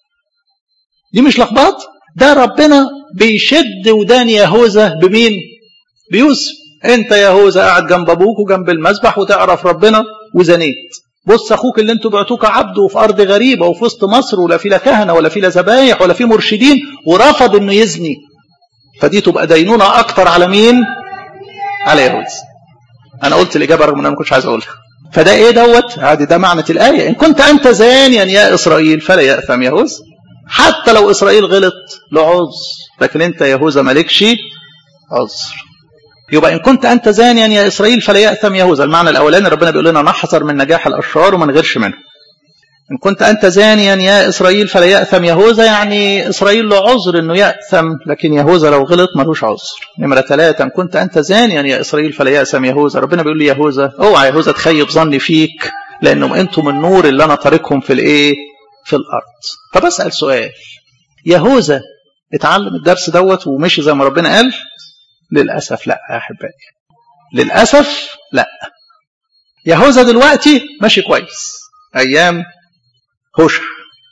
دي مش لخبط. ده ربنا بيشد ودان يهوذا بمين؟ بيوسف. انت يهوذا قاعد جنب ابوك وجنب المذبح وتعرف ربنا وزنيت. بص اخوك اللي انتوا بعتوه كعبد وفي ارض غريبه وفي وسط مصر ولا في لا كهنه ولا في لا ذبايح ولا في مرشدين ورفض انه يزني. فدي تبقى دينونه اكتر على مين؟ على يهوذا. انا قلت الاجابه رغم ان انا ما كنتش عايز اقولها. فده ايه دوت؟ عادي، ده معنى الايه. ان كنت انت زانيا يا اسرائيل فلا ياثم يهوذا. حتى لو اسرائيل غلط له عذر، لكن انت يهوذا مالكش عذر. يبقى ان كنت انت زانيا يا اسرائيل فلا ياثم يهوذا. المعنى الاولاني ربنا بيقول لنا نحذر من نجاح الاشرار وما نغيرش منه. ان كنت انت زانيا يا اسرائيل فلا ياثم يهوذا، يعني اسرائيل له عذر انه ياثم، لكن يهوذا لو غلط ملوش عذر. نمره ثلاثة، ان كنت انت زانيا يا اسرائيل فلا ياثم يهوذا. ربنا بيقول لي يهوذا اوعى يهوذا تخيب ظني فيك، لانهم انتم النور اللي انا طارقهم في الايه؟ في الارض. فبسال سؤال، يهوذا اتعلم الدرس دوت ومشي زي ما ربنا قال؟ للاسف لا يا احبائي، للاسف لا. يهوذا دلوقتي ماشي كويس ايام هوشع،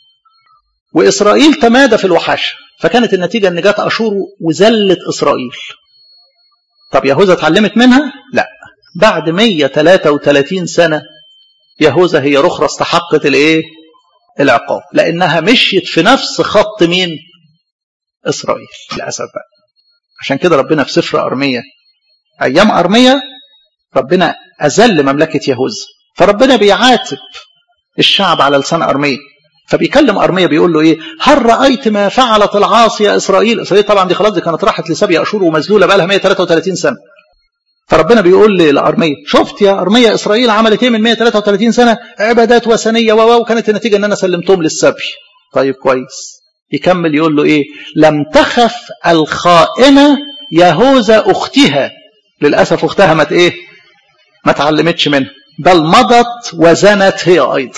وإسرائيل تمادى في الوحشة، فكانت النتيجة أن جات أشور وزلت إسرائيل. طب يهوذا اتعلمت منها؟ لا. بعد مئة وثلاثة وثلاثين سنة يهوذا هي رخرة استحقت الايه؟ العقاب، لأنها مشيت في نفس خط مين؟ إسرائيل. للأسف بقى. عشان كده ربنا في سفر أرمية، أيام أرمية ربنا أذل مملكة يهوذا، فربنا بيعاتب الشعب على لسان أرمية. فبيكلم أرمية بيقول له ايه؟ هل رأيت ما فعلت العاصي يا إسرائيل؟ إسرائيل طبعا دي خلاص، دي كانت راحت لسبي أشور ومذلولة بقى لها مئة وثلاثة وثلاثين سنة. فربنا بيقول لي لأرمية شفت يا أرمية إسرائيل عملت ايه من مئة وثلاثة وثلاثين سنة؟ عبادات وثنية و وكانت النتيجة ان انا سلمتهم للسبي. طيب كويس. يكمل يقول له ايه؟ لم تخف الخائنة يهوذا أختها. للأسف أختها مت ايه؟ ما تعلمتش منها، بل مضت وزنت هي أيضا.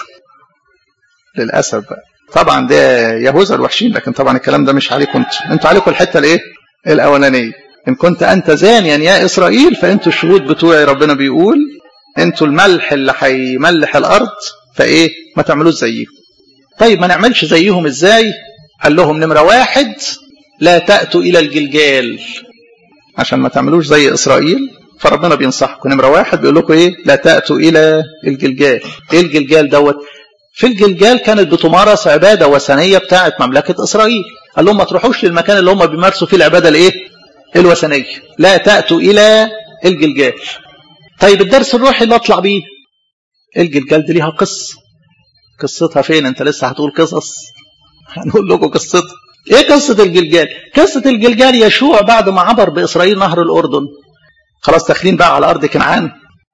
للأسف بقى. طبعا ده يهوذا الوحشين، لكن طبعا الكلام ده مش عليكم انتوا، انتوا عليكم الحتة الايه؟ الأولانية. إن كنت أنت زانيا يا إسرائيل فأنتوا الشهود بتوعي. ربنا بيقول أنتوا الملح اللي هيملح الأرض، فإيه؟ ما تعملوش زيهم. طيب ما نعملش زيهم إزاي؟ قال لهم نمرة واحد لا تأتوا إلى الجلجال، عشان ما تعملوش زي إسرائيل. فربنا بينصحكم نمرة واحد بيقول لكم إيه؟ لا تأتوا إلى الجلجال. إيه الجلجال دوت؟ في الجلجال كانت بتمارس عبادة وثنية بتاعت مملكة إسرائيل. قال لهم ما تروحوش للمكان اللي هم بيمارسوا فيه العبادة الإيه؟ الوثنية. لا تأتوا إلى الجلجال. طيب الدرس الروحي اللي أطلع بيه، الجلجال دي ليها قصة. قصتها فين؟ أنت لسه هتقول قصص؟ هنقول لكم قصتها. إيه قصة الجلجال؟ قصة الجلجال يشوع بعد ما عبر بإسرائيل نهر الأردن، خلاص داخلين بقى على أرض كنعان.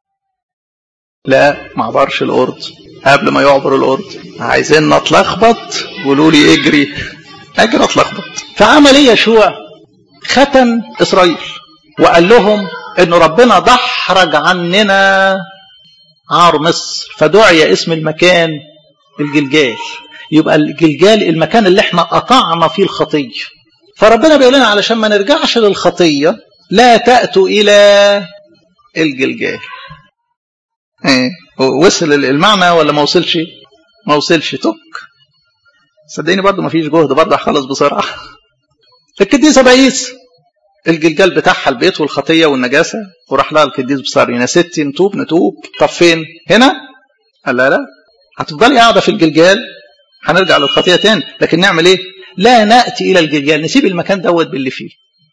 لا ما عبرش الأردن. قبل ما يعبر الأردن عايزين نتلخبط، قولوا لي اجري اجري اتلخبط. فعمل ايه يشوع؟ ختن إسرائيل وقال لهم إن ربنا دحرج عننا عار مصر، فدعي اسم المكان الجلجال. يبقى الجلجال المكان اللي احنا قطعنا فيه الخطية. فربنا بيقول لنا علشان ما نرجعش للخطية لا تأتوا إلى الجلجال. ايه وصل المعنى ولا ما وصلش؟ ما وصلش. توك صدقيني برضو ما فيش جهد، برضو هخلص بسرعة. القديسة بقيس الجلجال بتاعها البيت والخطية والنجاسة، وراح لها القديس بصاري يا ستي نتوب نتوب. طب فين؟ هنا؟ قال لا لا هتفضلي قاعدة في الجلجال، هنرجع للخطية تاني، لكن نعمل ايه؟ لا نأتي إلى الجلجال، نسيب المكان دوت باللي فيه.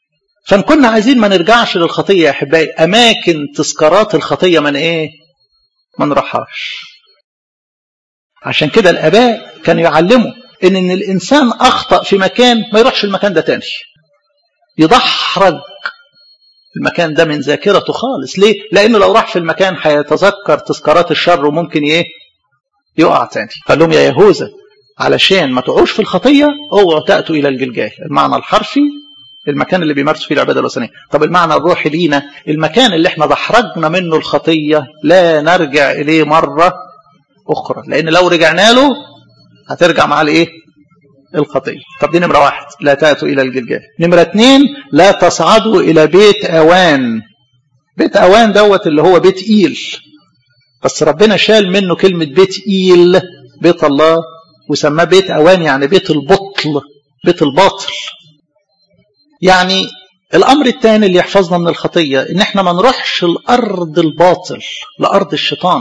فان كنا عايزين ما نرجعش للخطية يا أحبائي، أماكن تذكارات الخطية من إيه؟ ما نروحهاش. عشان كده الآباء كانوا يعلموا إن, إن الإنسان أخطأ في مكان ما يروحش المكان ده تاني، يدحرج المكان ده من ذاكرته خالص. ليه؟ لأنه لو راح في المكان هيتذكر تذكارات الشر وممكن إيه؟ يقع تاني. قال لهم يا يهوذا علشان ما تقعوش في الخطية اوعوا تأتوا إلى الجلجال. المعنى الحرفي المكان اللي بيمارسوا فيه العبادة الوثنية. طب المعنى الروحي لينا المكان اللي احنا دحرجنا منه الخطية لا نرجع إليه مرة أخرى، لأن لو رجعنا له هترجع مع الإيه؟ الخطية. طب دي نمرة واحد، لا تأتوا إلى الجلجال. نمرة اتنين، لا تصعدوا إلى بيت أوان. بيت أوان دوت اللي هو بيت إيل، بس ربنا شال منه كلمة بيت إيل، بيت الله، وسماه بيت أوان يعني بيت البطل، بيت الباطل. يعني الأمر الثاني اللي يحفظنا من الخطية إن احنا ما نروحش الأرض الباطل، لأرض الشيطان.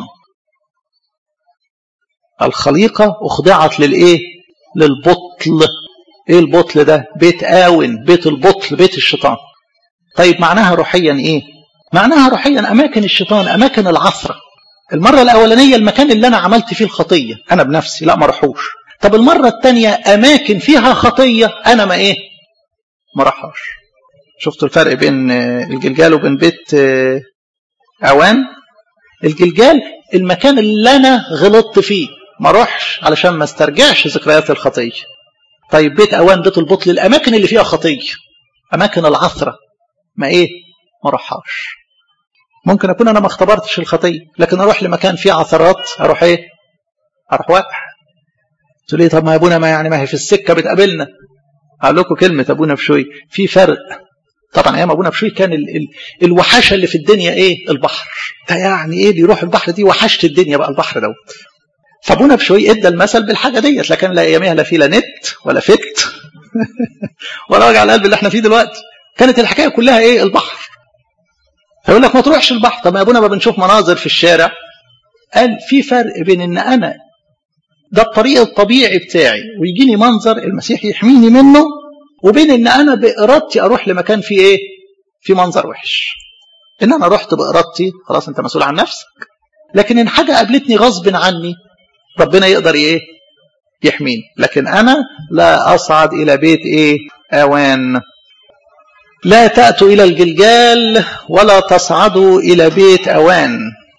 الخليقة أخضعت للإيه؟ للبطل. إيه البطل ده؟ بيت آون، بيت البطل، بيت الشيطان. طيب معناها روحيا إيه؟ معناها روحيا أماكن الشيطان، أماكن العثرة. المرة الأولانية المكان اللي أنا عملت فيه الخطية أنا بنفسي لا ما رحوش. طب المرة الثانية أماكن فيها خطية أنا ما إيه؟ ما رحاش. شفتوا الفرق بين الجلجال وبين بيت أوان؟ الجلجال المكان اللي أنا غلطت فيه ما روحش علشان ما استرجعش ذكريات الخطية. طيب بيت أوان بيت البطل الأماكن اللي فيها خطية، أماكن العثرة، ما إيه؟ ما روحاش. ممكن أكون أنا ما اختبرتش الخطية لكن أروح لمكان فيه عثرات أروح إيه؟ أروح واقع. تقول لي طب ما أبونا ما يعني ما هي في السكة بتقابلنا. أقول لكم كلمة أبونا بشوي في فرق. طبعا أيام أبونا بشوي كان ال ال الوحشة اللي في الدنيا إيه؟ البحر. ده يعني إيه اللي يروح البحر دي وحشت الدنيا بقى البحر دوت. فأبونا بشوي إدى المثل بالحاجة ديت، لكن لا أيامها لا في لا نت ولا فت ولا وجع القلب اللي احنا فيه دلوقتي. كانت الحكاية كلها إيه؟ البحر. فيقول لك ما تروحش البحر. طب ما أبونا ما بنشوف مناظر في الشارع. قال في فرق بين إن أنا ده الطريق الطبيعي بتاعي ويجيني منظر المسيح يحميني منه، وبين ان انا بارادتي اروح لمكان فيه ايه؟ في منظر وحش. ان انا رحت بارادتي خلاص انت مسؤول عن نفسك، لكن ان حاجه قابلتني غصب عني ربنا يقدر ايه؟ يحميني. لكن انا لا اصعد الى بيت ايه؟ اوان. لا تأتوا الى الجلجال ولا تصعدوا الى بيت اوان.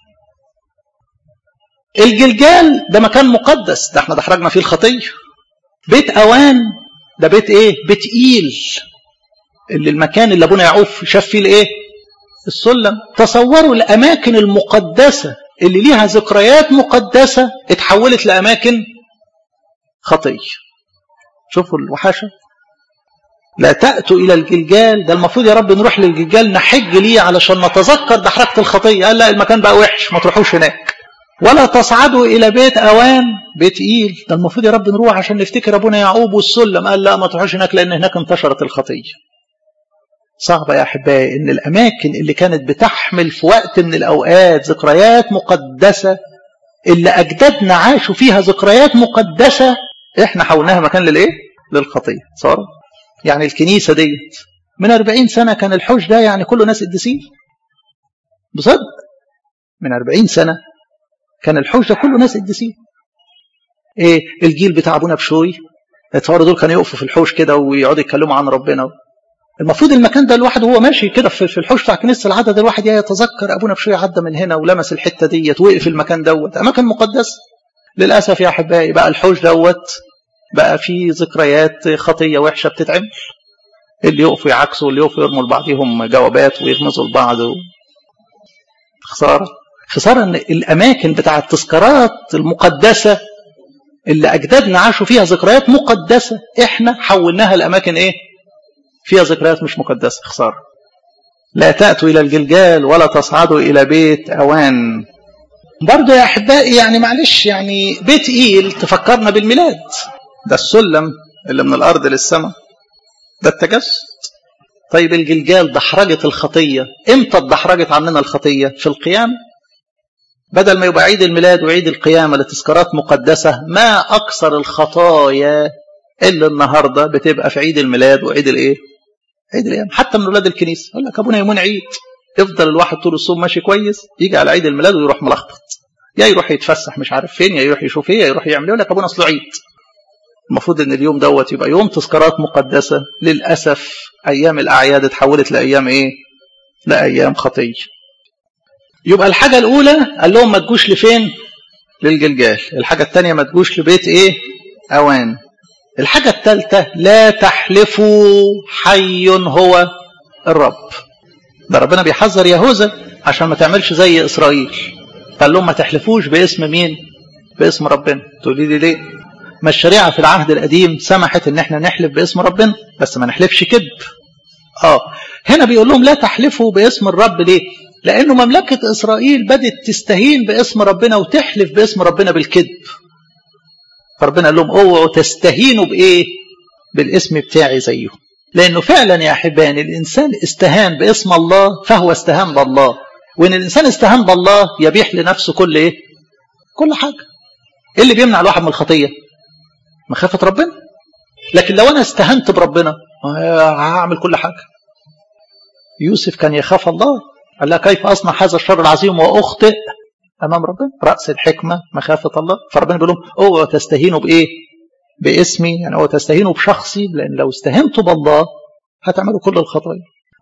الجلجال ده مكان مقدس، ده احنا دحرجنا فيه الخطية. بيت أوان ده بيت ايه؟ بيت إيل، اللي المكان اللي ابونا يعقوب شاف فيه الايه؟ السلم. تصوروا الأماكن المقدسة اللي ليها ذكريات مقدسة اتحولت لأماكن خطية. شوفوا الوحشة. لا تأتوا إلى الجلجال، ده المفروض يا رب نروح للجلجال نحج ليه علشان نتذكر دحرجة الخطية. قال لا المكان بقى وحش ما تروحوش هناك. ولا تصعدوا إلى بيت أوان، بيت إيل، ده المفروض يا رب نروح عشان نفتكر أبونا يعقوب والسلم. قال لا ما تروحوش هناك لأن هناك انتشرت الخطية. صعبة يا أحبائي إن الأماكن اللي كانت بتحمل في وقت من الأوقات ذكريات مقدسة، اللي أجدادنا عاشوا فيها ذكريات مقدسة، إحنا حولناها مكان للإيه؟ للخطية. صار يعني الكنيسة ديت من أربعين سنة كان الحوش ده يعني كله ناس قديسين بصدق. من أربعين سنة كان الحوش ده كله ناس قديسين. ايه الجيل بتاع ابونا بشوي تصوروا دول كانوا يقفوا في الحوش كده ويقعدوا يتكلموا عن ربنا. المفروض المكان ده الواحد وهو ماشي كده في الحوش بتاع كنيسه العدد الواحد يتذكر ابونا بشوي عدى من هنا ولمس الحته ديت وقف المكان دوت، اماكن مقدسه. للاسف يا احبائي بقى الحوش دوت بقى فيه ذكريات خطيه وحشه بتتعمل. اللي يقفوا يعكسوا واللي يقفوا يرموا لبعضهم جوابات ويغمزوا لبعض. خساره خسارة ان الاماكن بتاع التذكارات المقدسة اللي اجدادنا عاشوا فيها ذكريات مقدسة احنا حولناها لاماكن ايه؟ فيها ذكريات مش مقدسة. خسارة. لا تأتوا الى الجلجال ولا تصعدوا الى بيت اوان. برضو يا احبائي يعني معلش يعني بيت إيل تفكرنا بالميلاد، ده السلم اللي من الارض للسماء، ده التجسد. طيب الجلجال دحرجت الخطية، امتى اتدحرجت عننا الخطية؟ في القيامة. بدل ما يبقى عيد الميلاد وعيد القيامة لتذكارات مقدسة، ما أكثر الخطايا اللي النهاردة بتبقى في عيد الميلاد وعيد الايه؟ عيد الايام حتى من اولاد الكنيسه يقول لك ابونا يومين عيد، يفضل الواحد طول الصوم ماشي كويس، يجي على عيد الميلاد ويروح ملخبط، يا يروح يتفسح مش عارف فين، يا يروح يشوف ايه، يا يروح يعمل ايه، يقول لك ابونا اصله عيد. المفروض ان اليوم دوت يبقى يوم تذكارات مقدسه. للاسف ايام الاعياد اتحولت لايام ايه؟ لايام خطيه. يبقى الحاجه الاولى قال لهم ما تجوش لفين؟ للجلجال. الحاجه الثانيه ما تجوش لبيت ايه؟ اوان. الحاجه الثالثه لا تحلفوا حي هو الرب. ده ربنا بيحذر يهوذا عشان ما تعملش زي اسرائيل، قال لهم ما تحلفوش باسم مين؟ باسم ربنا. تقولي لي ليه؟ ما الشريعه في العهد القديم سمحت ان احنا نحلف باسم ربنا بس ما نحلفش كذب. اه هنا بيقول لهم لا تحلفوا باسم الرب. ليه؟ لانه مملكه اسرائيل بدت تستهين باسم ربنا وتحلف باسم ربنا بالكذب. فربنا قال لهم اوعوا تستهينوا بايه؟ بالاسم بتاعي زيه. لانه فعلا يا احبائي الانسان استهان باسم الله فهو استهان بالله، وان الانسان استهان بالله يبيح لنفسه كل ايه؟ كل حاجه. ايه اللي بيمنع الواحد من الخطيه؟ مخافه ربنا. لكن لو انا استهنت بربنا هعمل كل حاجه. يوسف كان يخاف الله، قال له كيف اصنع هذا الشر العظيم واخطئ امام ربنا؟ راس الحكمه مخافه الله. فربنا بيقول لهم اوعوا تستهينوا بايه؟ باسمي، يعني اوعوا تستهينوا بشخصي، لان لو استهنتوا بالله هتعملوا كل الخطايا.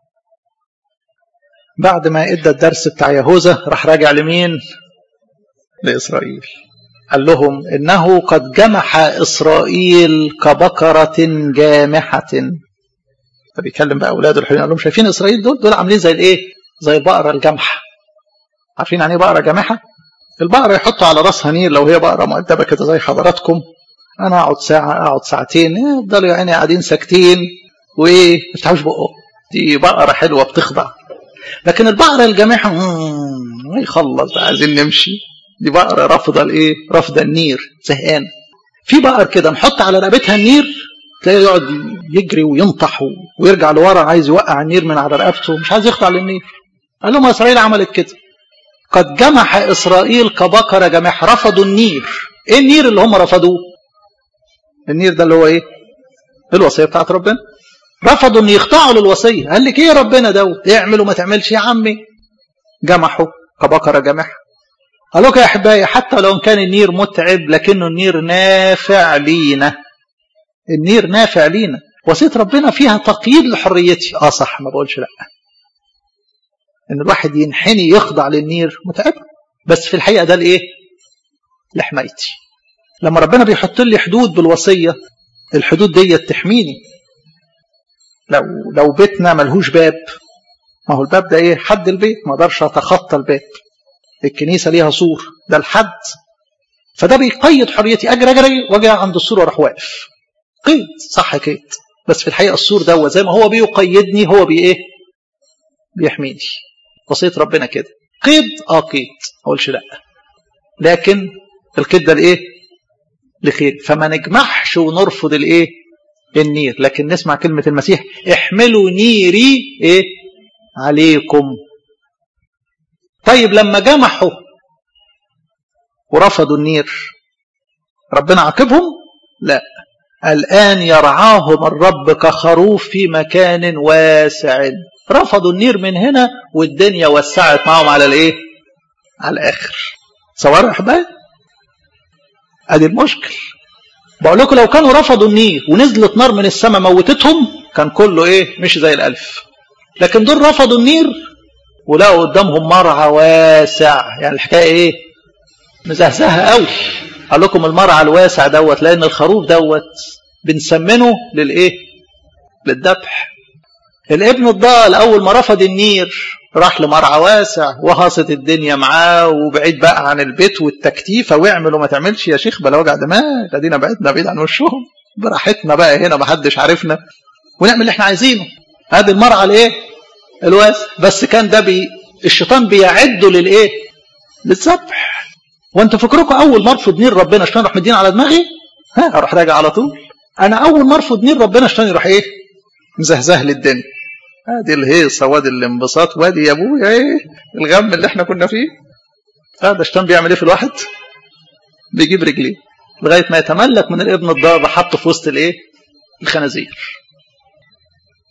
بعد ما ادى الدرس بتاع يهوذا راح راجع لمين؟ لاسرائيل. قال لهم انه قد جمح اسرائيل كبقره جامحه. فبيكلم بقى اولاده الحلوين، قال لهم شايفين اسرائيل دول دول عاملين زي الايه؟ زي البقره الجامحه. عارفين يعني ايه بقره جامحه؟ البقره يحطوا على راسها نير لو هي بقره مؤدبه كده زي حضراتكم. انا اقعد ساعه اقعد ساعتين يفضلوا يعني قاعدين ساكتين وايه ما يفتحوش بقهم. دي بقره حلوه بتخضع. لكن البقره الجامحه ما يخلص بقى عايزين نمشي. دي بقره رافضه الايه؟ رافضه النير، زهقانه. في بقر كده نحط على رقبتها النير تلاقيه يقعد يجري وينطح ويرجع لورا عايز يوقع النير من على رقبته، مش عايز يخضع للنير. قال لهم اسرائيل عملت كده. قد جمح اسرائيل كبقره جمح. رفضوا النير. ايه النير اللي هم رفضوه؟ النير ده اللي هو ايه؟ الوصيه بتاعت ربنا. رفضوا ان يخضعوا للوصيه. قال لك ايه ربنا دوت؟ اعمل وما تعملش يا عمي. جمحوا كبقره جمح. قال لك يا احبائي حتى لو كان النير متعب لكنه النير نافع لينا. النير نافع لينا. وصيه ربنا فيها تقييد لحريتي. اه صح، ما بقولش لا. ان الواحد ينحني يخضع للنير متعب، بس في الحقيقه ده لايه؟ لحمايتي. لما ربنا بيحط لي حدود بالوصيه، الحدود دي تحميني. لو لو بيتنا ملهوش باب، ما هو الباب ده ايه؟ حد البيت، ما اقدرش اتخطى الباب. الكنيسه ليها سور، ده الحد. فده بيقيد حريتي. اجري اجري واجي عند السور واروح واقف. قيد صح كده، بس في الحقيقه السور ده زي ما هو بيقيدني هو بي ايه؟ بيحميني. وصيه ربنا كده. قيد اه قيد، ما اقولش لا. لكن القيد ده لايه؟ لخير. فما نجمحش ونرفض الايه؟ النير. لكن نسمع كلمه المسيح احملوا نيري ايه؟ عليكم. طيب لما جمحوا ورفضوا النير ربنا عاقبهم؟ لا. الآن يرعاهم الرب كخروف في مكان واسع. رفضوا النير من هنا والدنيا وسعت معهم على الايه؟ على الاخر. صور احبائي ادي المشكل. بقول لكم لو كانوا رفضوا النير ونزلت نار من السماء موتتهم كان كله ايه؟ مش زي الالف. لكن دول رفضوا النير ولقوا قدامهم مرعى واسع. يعني الحكايه ايه؟ مزهزهه قوي. قال لكم المرعى الواسع دوت لان الخروف دوت بنسمنه للايه؟ للذبح. الابن الضال اول ما رفض النير راح لمرعى واسع وهاصت الدنيا معاه وبعيد بقى عن البيت والتكتيفه واعمل وما تعملش يا شيخ بلا وجع دماغ، ادينا بعدنا بعيد عن وشهم براحتنا بقى هنا ما حدش عارفنا ونعمل اللي احنا عايزينه. ادي المرعى الايه؟ الواسع. بس كان ده بي الشيطان بيعده للايه؟ للذبح. وانت فكركم اول ما ارفض نير ربنا الشيطان يروح مدين على دماغي؟ ها اروح راجع على طول. انا اول ما ارفض نير ربنا الشيطان يروح ايه؟ مزهزه للدنيا. ادي الهيصه وادي الانبساط وادي يا ابويا ايه الغم اللي احنا كنا فيه. هذا الشيطان بيعمل ايه في الواحد؟ بيجيب رجليه لغايه ما يتملك من الابن الضال حطه في وسط الايه؟ الخنازير.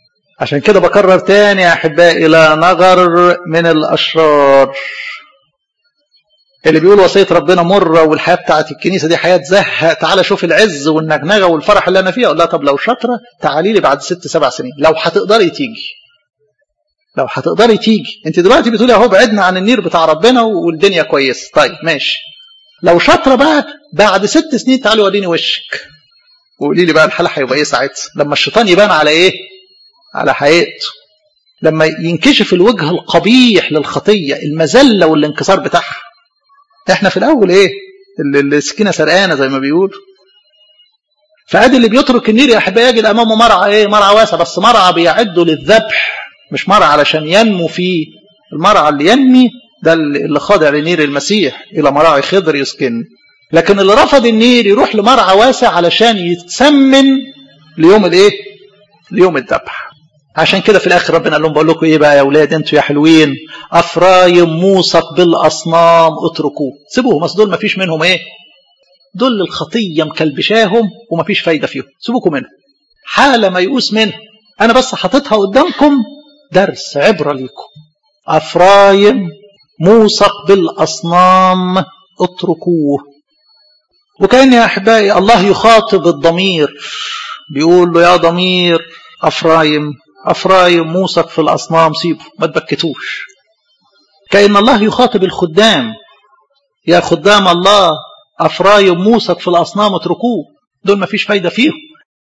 عشان كده بكرر تاني يا أحبائي، لا نغر من الأشرار. اللي بيقول وصية ربنا مرة والحياة بتاعت الكنيسة دي حياة زهق، تعالى شوف العز والنغنغة والفرح اللي أنا فيها. أقول لها طب لو شاطرة تعالي لي بعد ست سبع سنين، لو هتقدري تيجي، لو هتقدري تيجي. أنت دلوقتي بتقولي أهو بعدنا عن النير بتاع ربنا والدنيا كويسة، طيب ماشي. لو شاطرة بقى بعد ست سنين تعالي وريني وشك وقولي لي بقى الحالة هيبقى إيه ساعتها، لما الشيطان يبان على إيه؟ على حقيقته، لما ينكشف الوجه القبيح للخطية، المذلة والانكسار بتاعها. احنا في الاول ايه؟ السكينه سرقانه زي ما بيقول. فادي اللي بيترك النير يا احبائي يجد امامه مرعى ايه؟ مرعى واسع، بس مرعى بيعده للذبح، مش مرعى علشان ينمو فيه. المرعى اللي ينمي ده اللي خاضع لنير المسيح، الى مراعي خضر يسكن. لكن اللي رفض النير يروح لمرعى واسع علشان يتسمن ليوم الايه؟ ليوم الذبح. عشان كده في الاخر ربنا قال لهم بقول لكم ايه بقى يا اولاد انتوا يا حلوين، افرايم موثق بالاصنام اتركوه، سيبوهم، اصل دول ما فيش منهم ايه؟ دول الخطيه مكلبشاهم وما فيش فايده فيهم، سيبوكم منهم. حاله ما يؤوس منها، انا بس حاططها قدامكم درس عبره ليكم. افرايم موثق بالاصنام اتركوه. وكان يا احبائي الله يخاطب الضمير، بيقول له يا ضمير افرايم، أفرايم موثق في الأصنام سيبه، ما تبكتوش. كأن الله يخاطب الخدام، يا خدام الله أفرايم موثق في الأصنام اتركوه، دول ما فيش فايدة فيهم.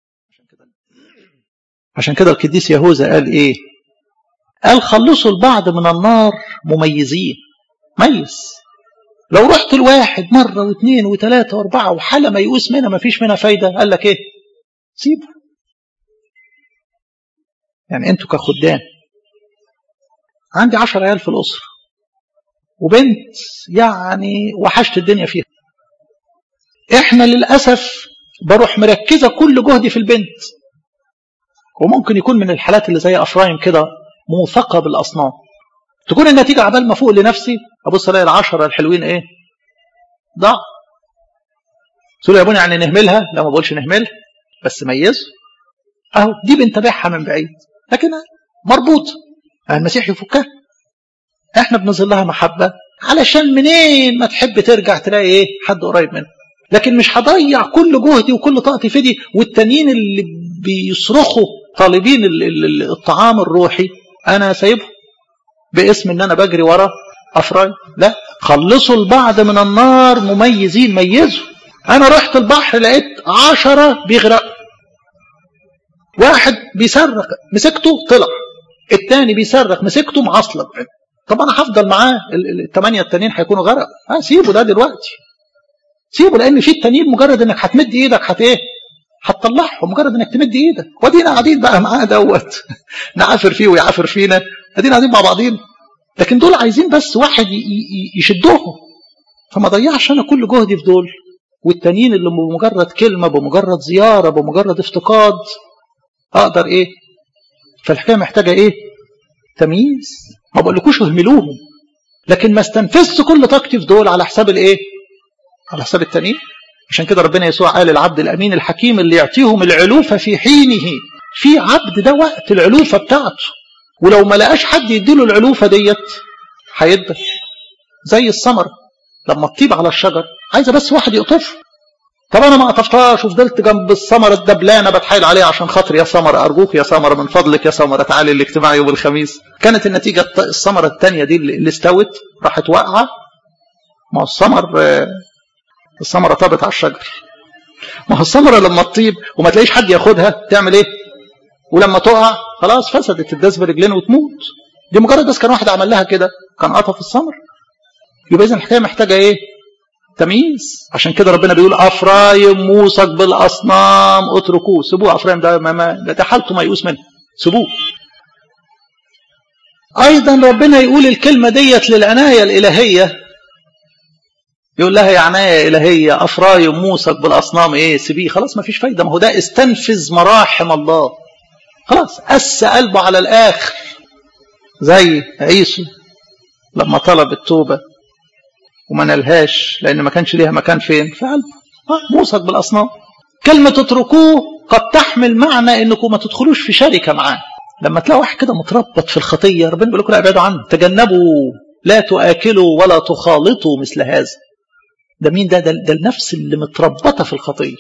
عشان كده القديس يهوذا قال إيه؟ قال خلصوا البعض من النار مميزين. ميز، لو رحت الواحد مرة واثنين وثلاثة واربعة وحالة ما يؤوس منها ما فيش منها فايدة، قال لك إيه؟ سيبه. يعني انتوا كخدام، عندي عشر عيال في الأسرة وبنت يعني وحشت الدنيا فيها، احنا للأسف بروح مركزة كل جهدي في البنت، وممكن يكون من الحالات اللي زي أفرايم كده موثقة بالأصنام، تكون النتيجة عبال ما فوق لنفسي أبص ألاقي العشرة الحلوين إيه؟ ضاع. تقول يا ابونا يعني نهملها؟ لا، ما بقولش نهملها، بس ميزه. أهو دي بنتابعها من بعيد، لكن مربوطة، المسيح يفكها. احنا بنظلها محبة علشان منين ما تحب ترجع تلاقي ايه؟ حد قريب منه. لكن مش هضيع كل جهدي وكل طاقتي في دي، والتانيين اللي بيصرخوا طالبين الطعام الروحي انا سايبهم باسم ان انا بجري ورا افراي. لا، خلصوا البعض من النار مميزين، ميزوا. انا رحت البحر لقيت عشرة بيغرقوا، واحد بيصرخ مسكته طلع، الثاني بيصرخ مسكته معصلب. طب انا هفضل معاه الثمانيه التانيين هيكونوا غرق؟ اه سيبه ده دلوقتي، سيبه، لان في التانيين مجرد انك هتمد ايدك هت ايه؟ هتطلعهم، مجرد انك تمد ايدك. ودينا قاعدين بقى معاه دوت نعافر فيه ويعافر فينا، ادينا قاعدين مع بعضين. لكن دول عايزين بس واحد يشدهم، فما ضيعش انا كل جهدي في دول، والتانيين اللي بمجرد كلمه، بمجرد زياره، بمجرد افتقاد اقدر ايه؟ فالحكايه محتاجه ايه؟ تمييز. ما بقولكوش اهملوهم، لكن ما استنفذت كل طاقتي في دول على حساب الايه؟ على حساب التانيين. عشان كده ربنا يسوع قال العبد الامين الحكيم اللي يعطيهم العلوفه في حينه. في عبد ده وقت العلوفه بتاعته، ولو ما لقاش حد يديله العلوفه ديت هيدى. زي الثمره لما تطيب على الشجر عايزه بس واحد يقطفها. طب انا ما قطفتهاش وفضلت جنب الثمره الدبلانه بتحايل عليها عشان خاطر يا ثمره ارجوك يا ثمره من فضلك يا ثمره تعالي الاجتماع يوم الخميس. كانت النتيجه الثمره الثانيه دي اللي استوت راحت واقعه. ما هو الثمر الثمره طابت على الشجر. ما هو الثمره لما تطيب وما تلاقيش حد ياخدها تعمل ايه؟ ولما تقع خلاص فسدت، تداس برجلين وتموت. دي مجرد بس كان واحد عمل لها كده كان قطف الثمر. يبقى اذا الحكايه محتاجه ايه؟ تمييز. عشان كده ربنا بيقول افرايم موثق بالاصنام اتركوه، سيبوه. افرايم ده ما ده حالته ما يؤوس منه، سيبوه. ايضا ربنا يقول الكلمه ديت للعنايه الالهيه، يقول لها يا عنايه الهيه افرايم موثق بالاصنام ايه؟ سيبيه، خلاص ما فيش فايده. ما هو ده استنفذ مراحم الله، خلاص قس قلبه على الاخر. زي عيسو لما طلب التوبه وما نلهاش لأن ما كانش ليها مكان فين؟ في قلبه. آه موثق بالأصنام. كلمة تتركوه قد تحمل معنى أنكم ما تدخلوش في شركة معاه. لما تلاقي واحد كده متربط في الخطيه ربنا بيقول لكم لا ابعدوا عنه، تجنبوا لا تؤكلوا ولا تخالطوا مثل هذا. ده مين ده؟ ده, ده النفس اللي متربطه في الخطيه.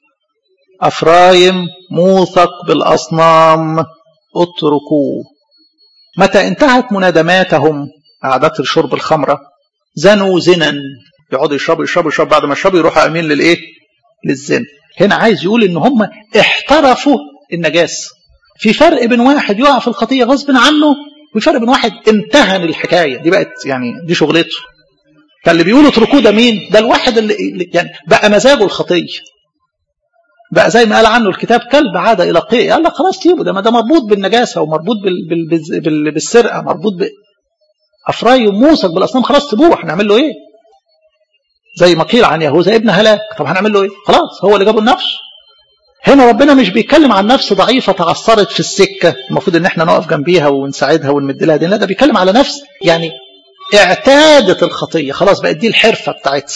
افرايم موثق بالاصنام اتركوه. متى انتهت منادماتهم قعدات شرب الخمره زنوا زنا، يقعدوا يشربوا يشربوا يشربوا بعد ما يشربوا يروحوا امين للايه؟ للزنا. هنا عايز يقول ان هم احترفوا النجاسه. في فرق بين واحد يقع في الخطيه غصب عنه وفي فرق بين واحد امتهن الحكايه دي، بقت يعني دي شغلته. فاللي بيقولوا اتركوه ده مين؟ ده الواحد اللي يعني بقى مزاجه الخطيه، بقى زي ما قال عنه الكتاب كلب عاد الى قيء. قال لك خلاص سيبه، ده ما ده مربوط بالنجاسه ومربوط بال بال بال بالسرقه، مربوط ب افراي وموثق بالاصنام. خلاص سيبوه، هنعمل له ايه؟ زي ما قيل عن يهوذا ابن هلاك، طب هنعمل له ايه؟ خلاص هو اللي جابه النفس. هنا ربنا مش بيتكلم عن نفس ضعيفه تعثرت في السكه المفروض ان احنا نقف جنبيها ونساعدها ونمد لها دين، لا ده بيتكلم على نفس يعني اعتادت الخطيه، خلاص بقت دي الحرفه بتاعتها.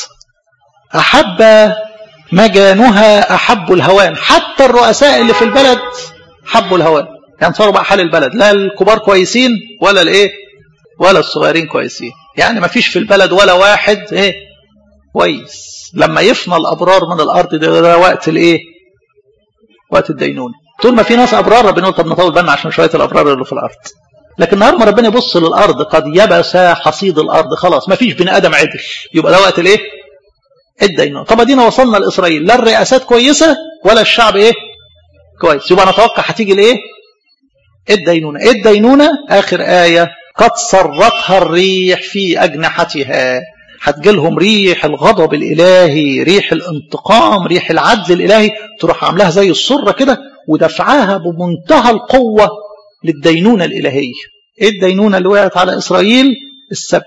احب مجانها احبوا الهوان، حتى الرؤساء اللي في البلد حبوا الهوان، يعني صاروا بقى حال البلد، لا الكبار كويسين ولا الايه ولا الصغيرين كويسين، يعني ما فيش في البلد ولا واحد ايه كويس. لما يفنى الابرار من الارض ده, ده وقت الايه؟ وقت الدينونه. طول ما في ناس ابرار ربنا يقول طب نطول بالنا عشان شويه الابرار اللي في الارض. لكن النهارده ربنا يبص للارض قد يبس حصيد الارض، خلاص ما فيش بني ادم عدل، يبقى ده وقت الايه؟ الدينونه. طب ادينا وصلنا لاسرائيل، لا الرئاسات كويسه ولا الشعب ايه؟ كويس، يبقى نتوقع هتيجي الايه؟ الدينونه. ايه الدينونه؟ اخر ايه قد سرتها الريح في اجنحتها، هتجيلهم ريح الغضب الالهي، ريح الانتقام، ريح العدل الالهي، تروح عاملاها زي السره كده ودفعاها بمنتهى القوه للدينونه الالهيه. ايه الدينونه اللي وقعت على اسرائيل؟ السبي.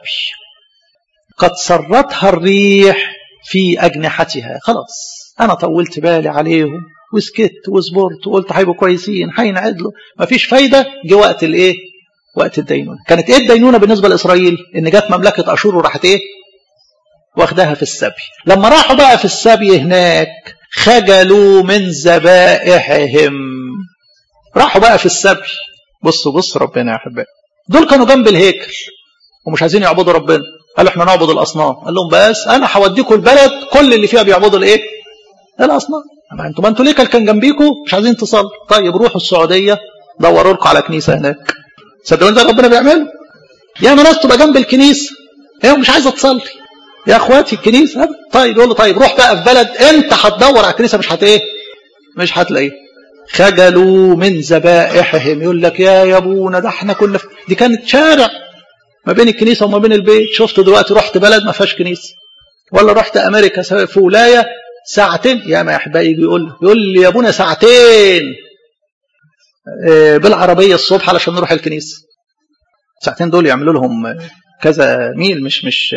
قد سرتها الريح في اجنحتها، خلاص انا طولت بالي عليهم وسكت وصبرت وقلت هيبقوا كويسين هينعدلوا، مفيش فايده. جه وقت الايه؟ وقت الدينونه. كانت ايه الدينونه بالنسبه لاسرائيل؟ ان جت مملكه اشور وراحت ايه؟ واخدها في السبي. لما راحوا بقى في السبي هناك خجلوا من ذبائحهم. راحوا بقى في السبي، بصوا بص ربنا يا احبائي، دول كانوا جنب الهيكل ومش عايزين يعبدوا ربنا، قالوا احنا نعبد الاصنام. قال لهم بس انا هوديكم البلد كل اللي فيها بيعبدوا الايه؟ الاصنام. ما انتوا ما انتوا ليه كان جنبيكم مش عايزين تصلوا؟ طيب روحوا السعوديه دوروا لكم على كنيسه هناك. صدقوني ده ربنا بيعمله. يا ناس تبقى جنب الكنيسه هي مش عايزه تصلي يا اخواتي الكنيسه. طيب يقول له طيب روح بقى في بلد انت هتدور على الكنيسه مش هت ايه؟ مش هتلاقيه. خجلوا من ذبائحهم. يقول لك يا يا ابونا ده احنا كنا في... دي كانت شارع ما بين الكنيسه وما بين البيت، شفت دلوقتي رحت بلد ما فيهاش كنيسه، ولا رحت امريكا في ولايه ساعتين. يا ما يا احبائي يقول يقول لي يا ابونا ساعتين بالعربيه الصبح علشان نروح الكنيسه. ساعتين دول يعملوا لهم كذا ميل، مش مش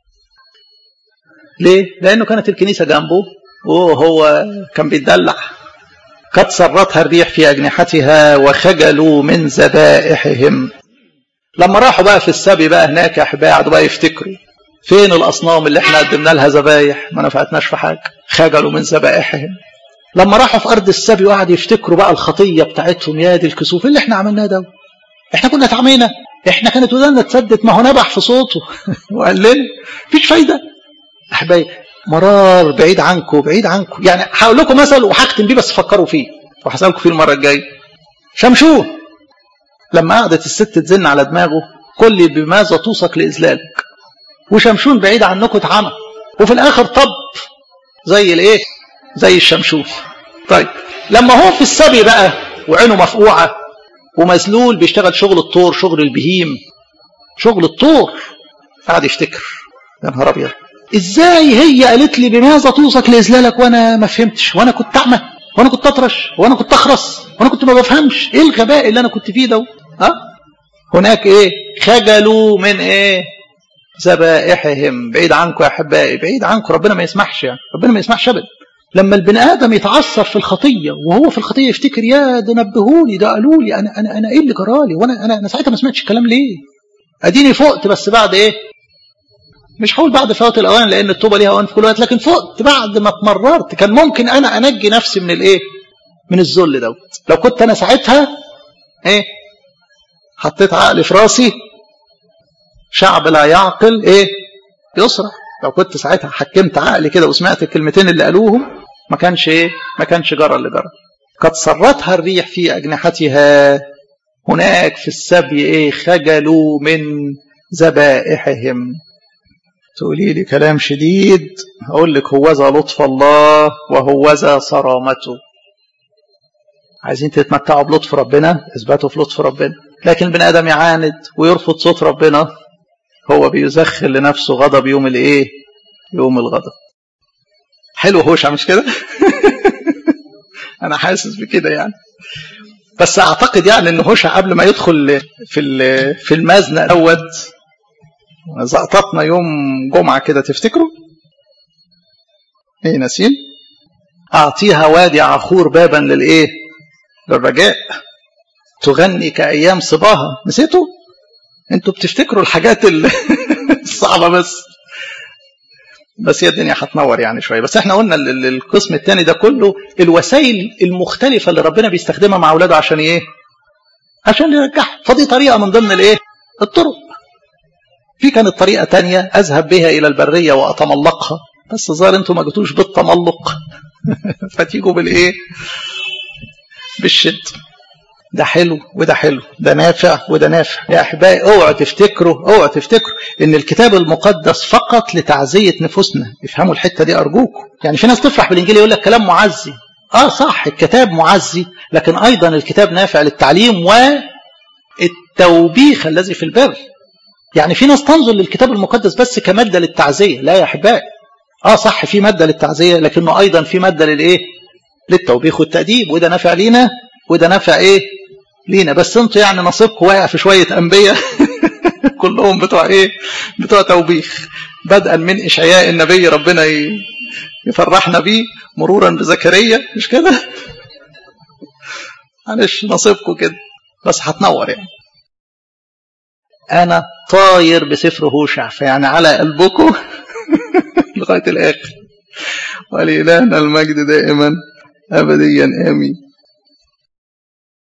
ليه؟ لانه كانت الكنيسه جنبه وهو كان بيتدلع. قد سرتها الريح في اجنحتها وخجلوا من ذبائحهم. لما راحوا بقى في السبي بقى هناك يا احبائي قعدوا بقى يفتكروا فين الاصنام اللي احنا قدمنا لها ذبايح ما نفعتناش في حاجه. خجلوا من ذبائحهم. لما راحوا في ارض السبي وقعدوا يفتكروا بقى الخطيه بتاعتهم، يا دي الكسوف اللي احنا عملناه ده، احنا كنا اتعمينا، احنا كانت ودانا تصدت، ما هو نبح في صوته وقال لنا مفيش فايده. احبائي مرار بعيد عنكم بعيد عنكم. يعني هقول لكم مثل وهختم بيه بس فكروا فيه وهسالكم فيه المره الجايه. شمشون لما قعدت الست تزن على دماغه قل بماذا توثق لاذلالك، وشمشون بعيد عنكم اتعمى وفي الاخر طب زي الايه؟ زي الشمشون. طيب لما هو في السبي بقى وعينه مفقوعه ومذلول بيشتغل شغل الطور، شغل البهيم، شغل الطور، قاعد يفتكر يا نهار ابيض ازاي هي قالت لي بماذا توثق لاذلالك وانا ما فهمتش، وانا كنت اعمى، وانا كنت اطرش، وانا كنت اخرس، وانا كنت ما بفهمش ايه الغباء اللي انا كنت فيه ده. ها هناك ايه؟ خجلوا من ايه؟ ذبائحهم. بعيد عنكم يا احبائي، بعيد عنكم. ربنا ما يسمحش، يعني ربنا ما يسمحش ابدا لما البني ادم يتعثر في الخطيه وهو في الخطيه يفتكر يا ده نبهوني، ده قالوا لي، انا انا انا ايه اللي جرالي، وانا انا انا ساعتها ما سمعتش الكلام ليه؟ اديني فقت بس بعد ايه؟ مش هقول بعد فوات الاوان لان التوبه ليها اوان في كل وقت، لكن فقت بعد ما اتمررت. كان ممكن انا انجي نفسي من الايه؟ من الذل دوت. لو كنت انا ساعتها ايه؟ حطيت عقلي في راسي، شعب لا يعقل ايه يصرخ. لو كنت ساعتها حكمت عقلي كده وسمعت الكلمتين اللي قالوهم ما كانش ايه ما كانش جرى اللي جرى. قد سرتها الريح في اجنحتها، هناك في السبي ايه خجلوا من ذبائحهم. تقولي لي كلام شديد، اقول لك هوذا لطف الله وهوذا صرامته. عايزين تتمتعوا بلطف ربنا، اثبتوا في لطف ربنا. لكن بني ادم يعاند ويرفض صوت ربنا، هو بيزخل لنفسه غضب يوم الايه يوم الغضب. حلو هوشع مش كده؟ انا حاسس بكده يعني. بس اعتقد يعني ان هوشع قبل ما يدخل في في المزنق دوت زقطتنا يوم جمعه كده، تفتكروا ايه نسيم؟ اعطيها وادي عخور بابا للايه للرجاء، تغني كايام صباها. نسيتوا؟ انتوا بتفتكروا الحاجات الصعبه بس بس هي الدنيا هتنور يعني شويه. بس احنا قلنا القسم الثاني ده كله الوسائل المختلفه اللي ربنا بيستخدمها مع اولاده عشان ايه؟ عشان يرجعها. فدي طريقه من ضمن الايه؟ الطرق. في كانت طريقه ثانيه اذهب بها الى البريه واتملقها، بس ظاهر انتوا ما جيتوش بالتملق فتيجوا بالايه؟ بالشد. ده حلو وده حلو، ده نافع وده نافع. يا احبائي اوعوا تفتكروا اوعوا تفتكروا ان الكتاب المقدس فقط لتعزيه نفوسنا. افهموا الحته دي ارجوكم. يعني في ناس تفرح بالانجيل يقول لك كلام معزي. اه صح، الكتاب معزي، لكن ايضا الكتاب نافع للتعليم والتوبيخ الذي في البر. يعني في ناس تنظر للكتاب المقدس بس كماده للتعزيه. لا يا احبائي، اه صح في ماده للتعزيه، لكنه ايضا في ماده للايه؟ للتوبيخ والتأديب. وده نافع لينا وده نافع ايه؟ لينا. بس انتوا يعني نصيبكم واقع في شويه انبياء كلهم بتوع ايه؟ بتوع توبيخ، بدءا من اشعياء النبي ربنا يفرحنا بيه، مرورا بزكريا، مش كده؟ معلش نصيبكم كده، بس هتنور يعني. انا طاير بسفر هوشع، فيعني على قلبكم لغايه الاخر. ولإلهنا المجد دائما ابديا امين.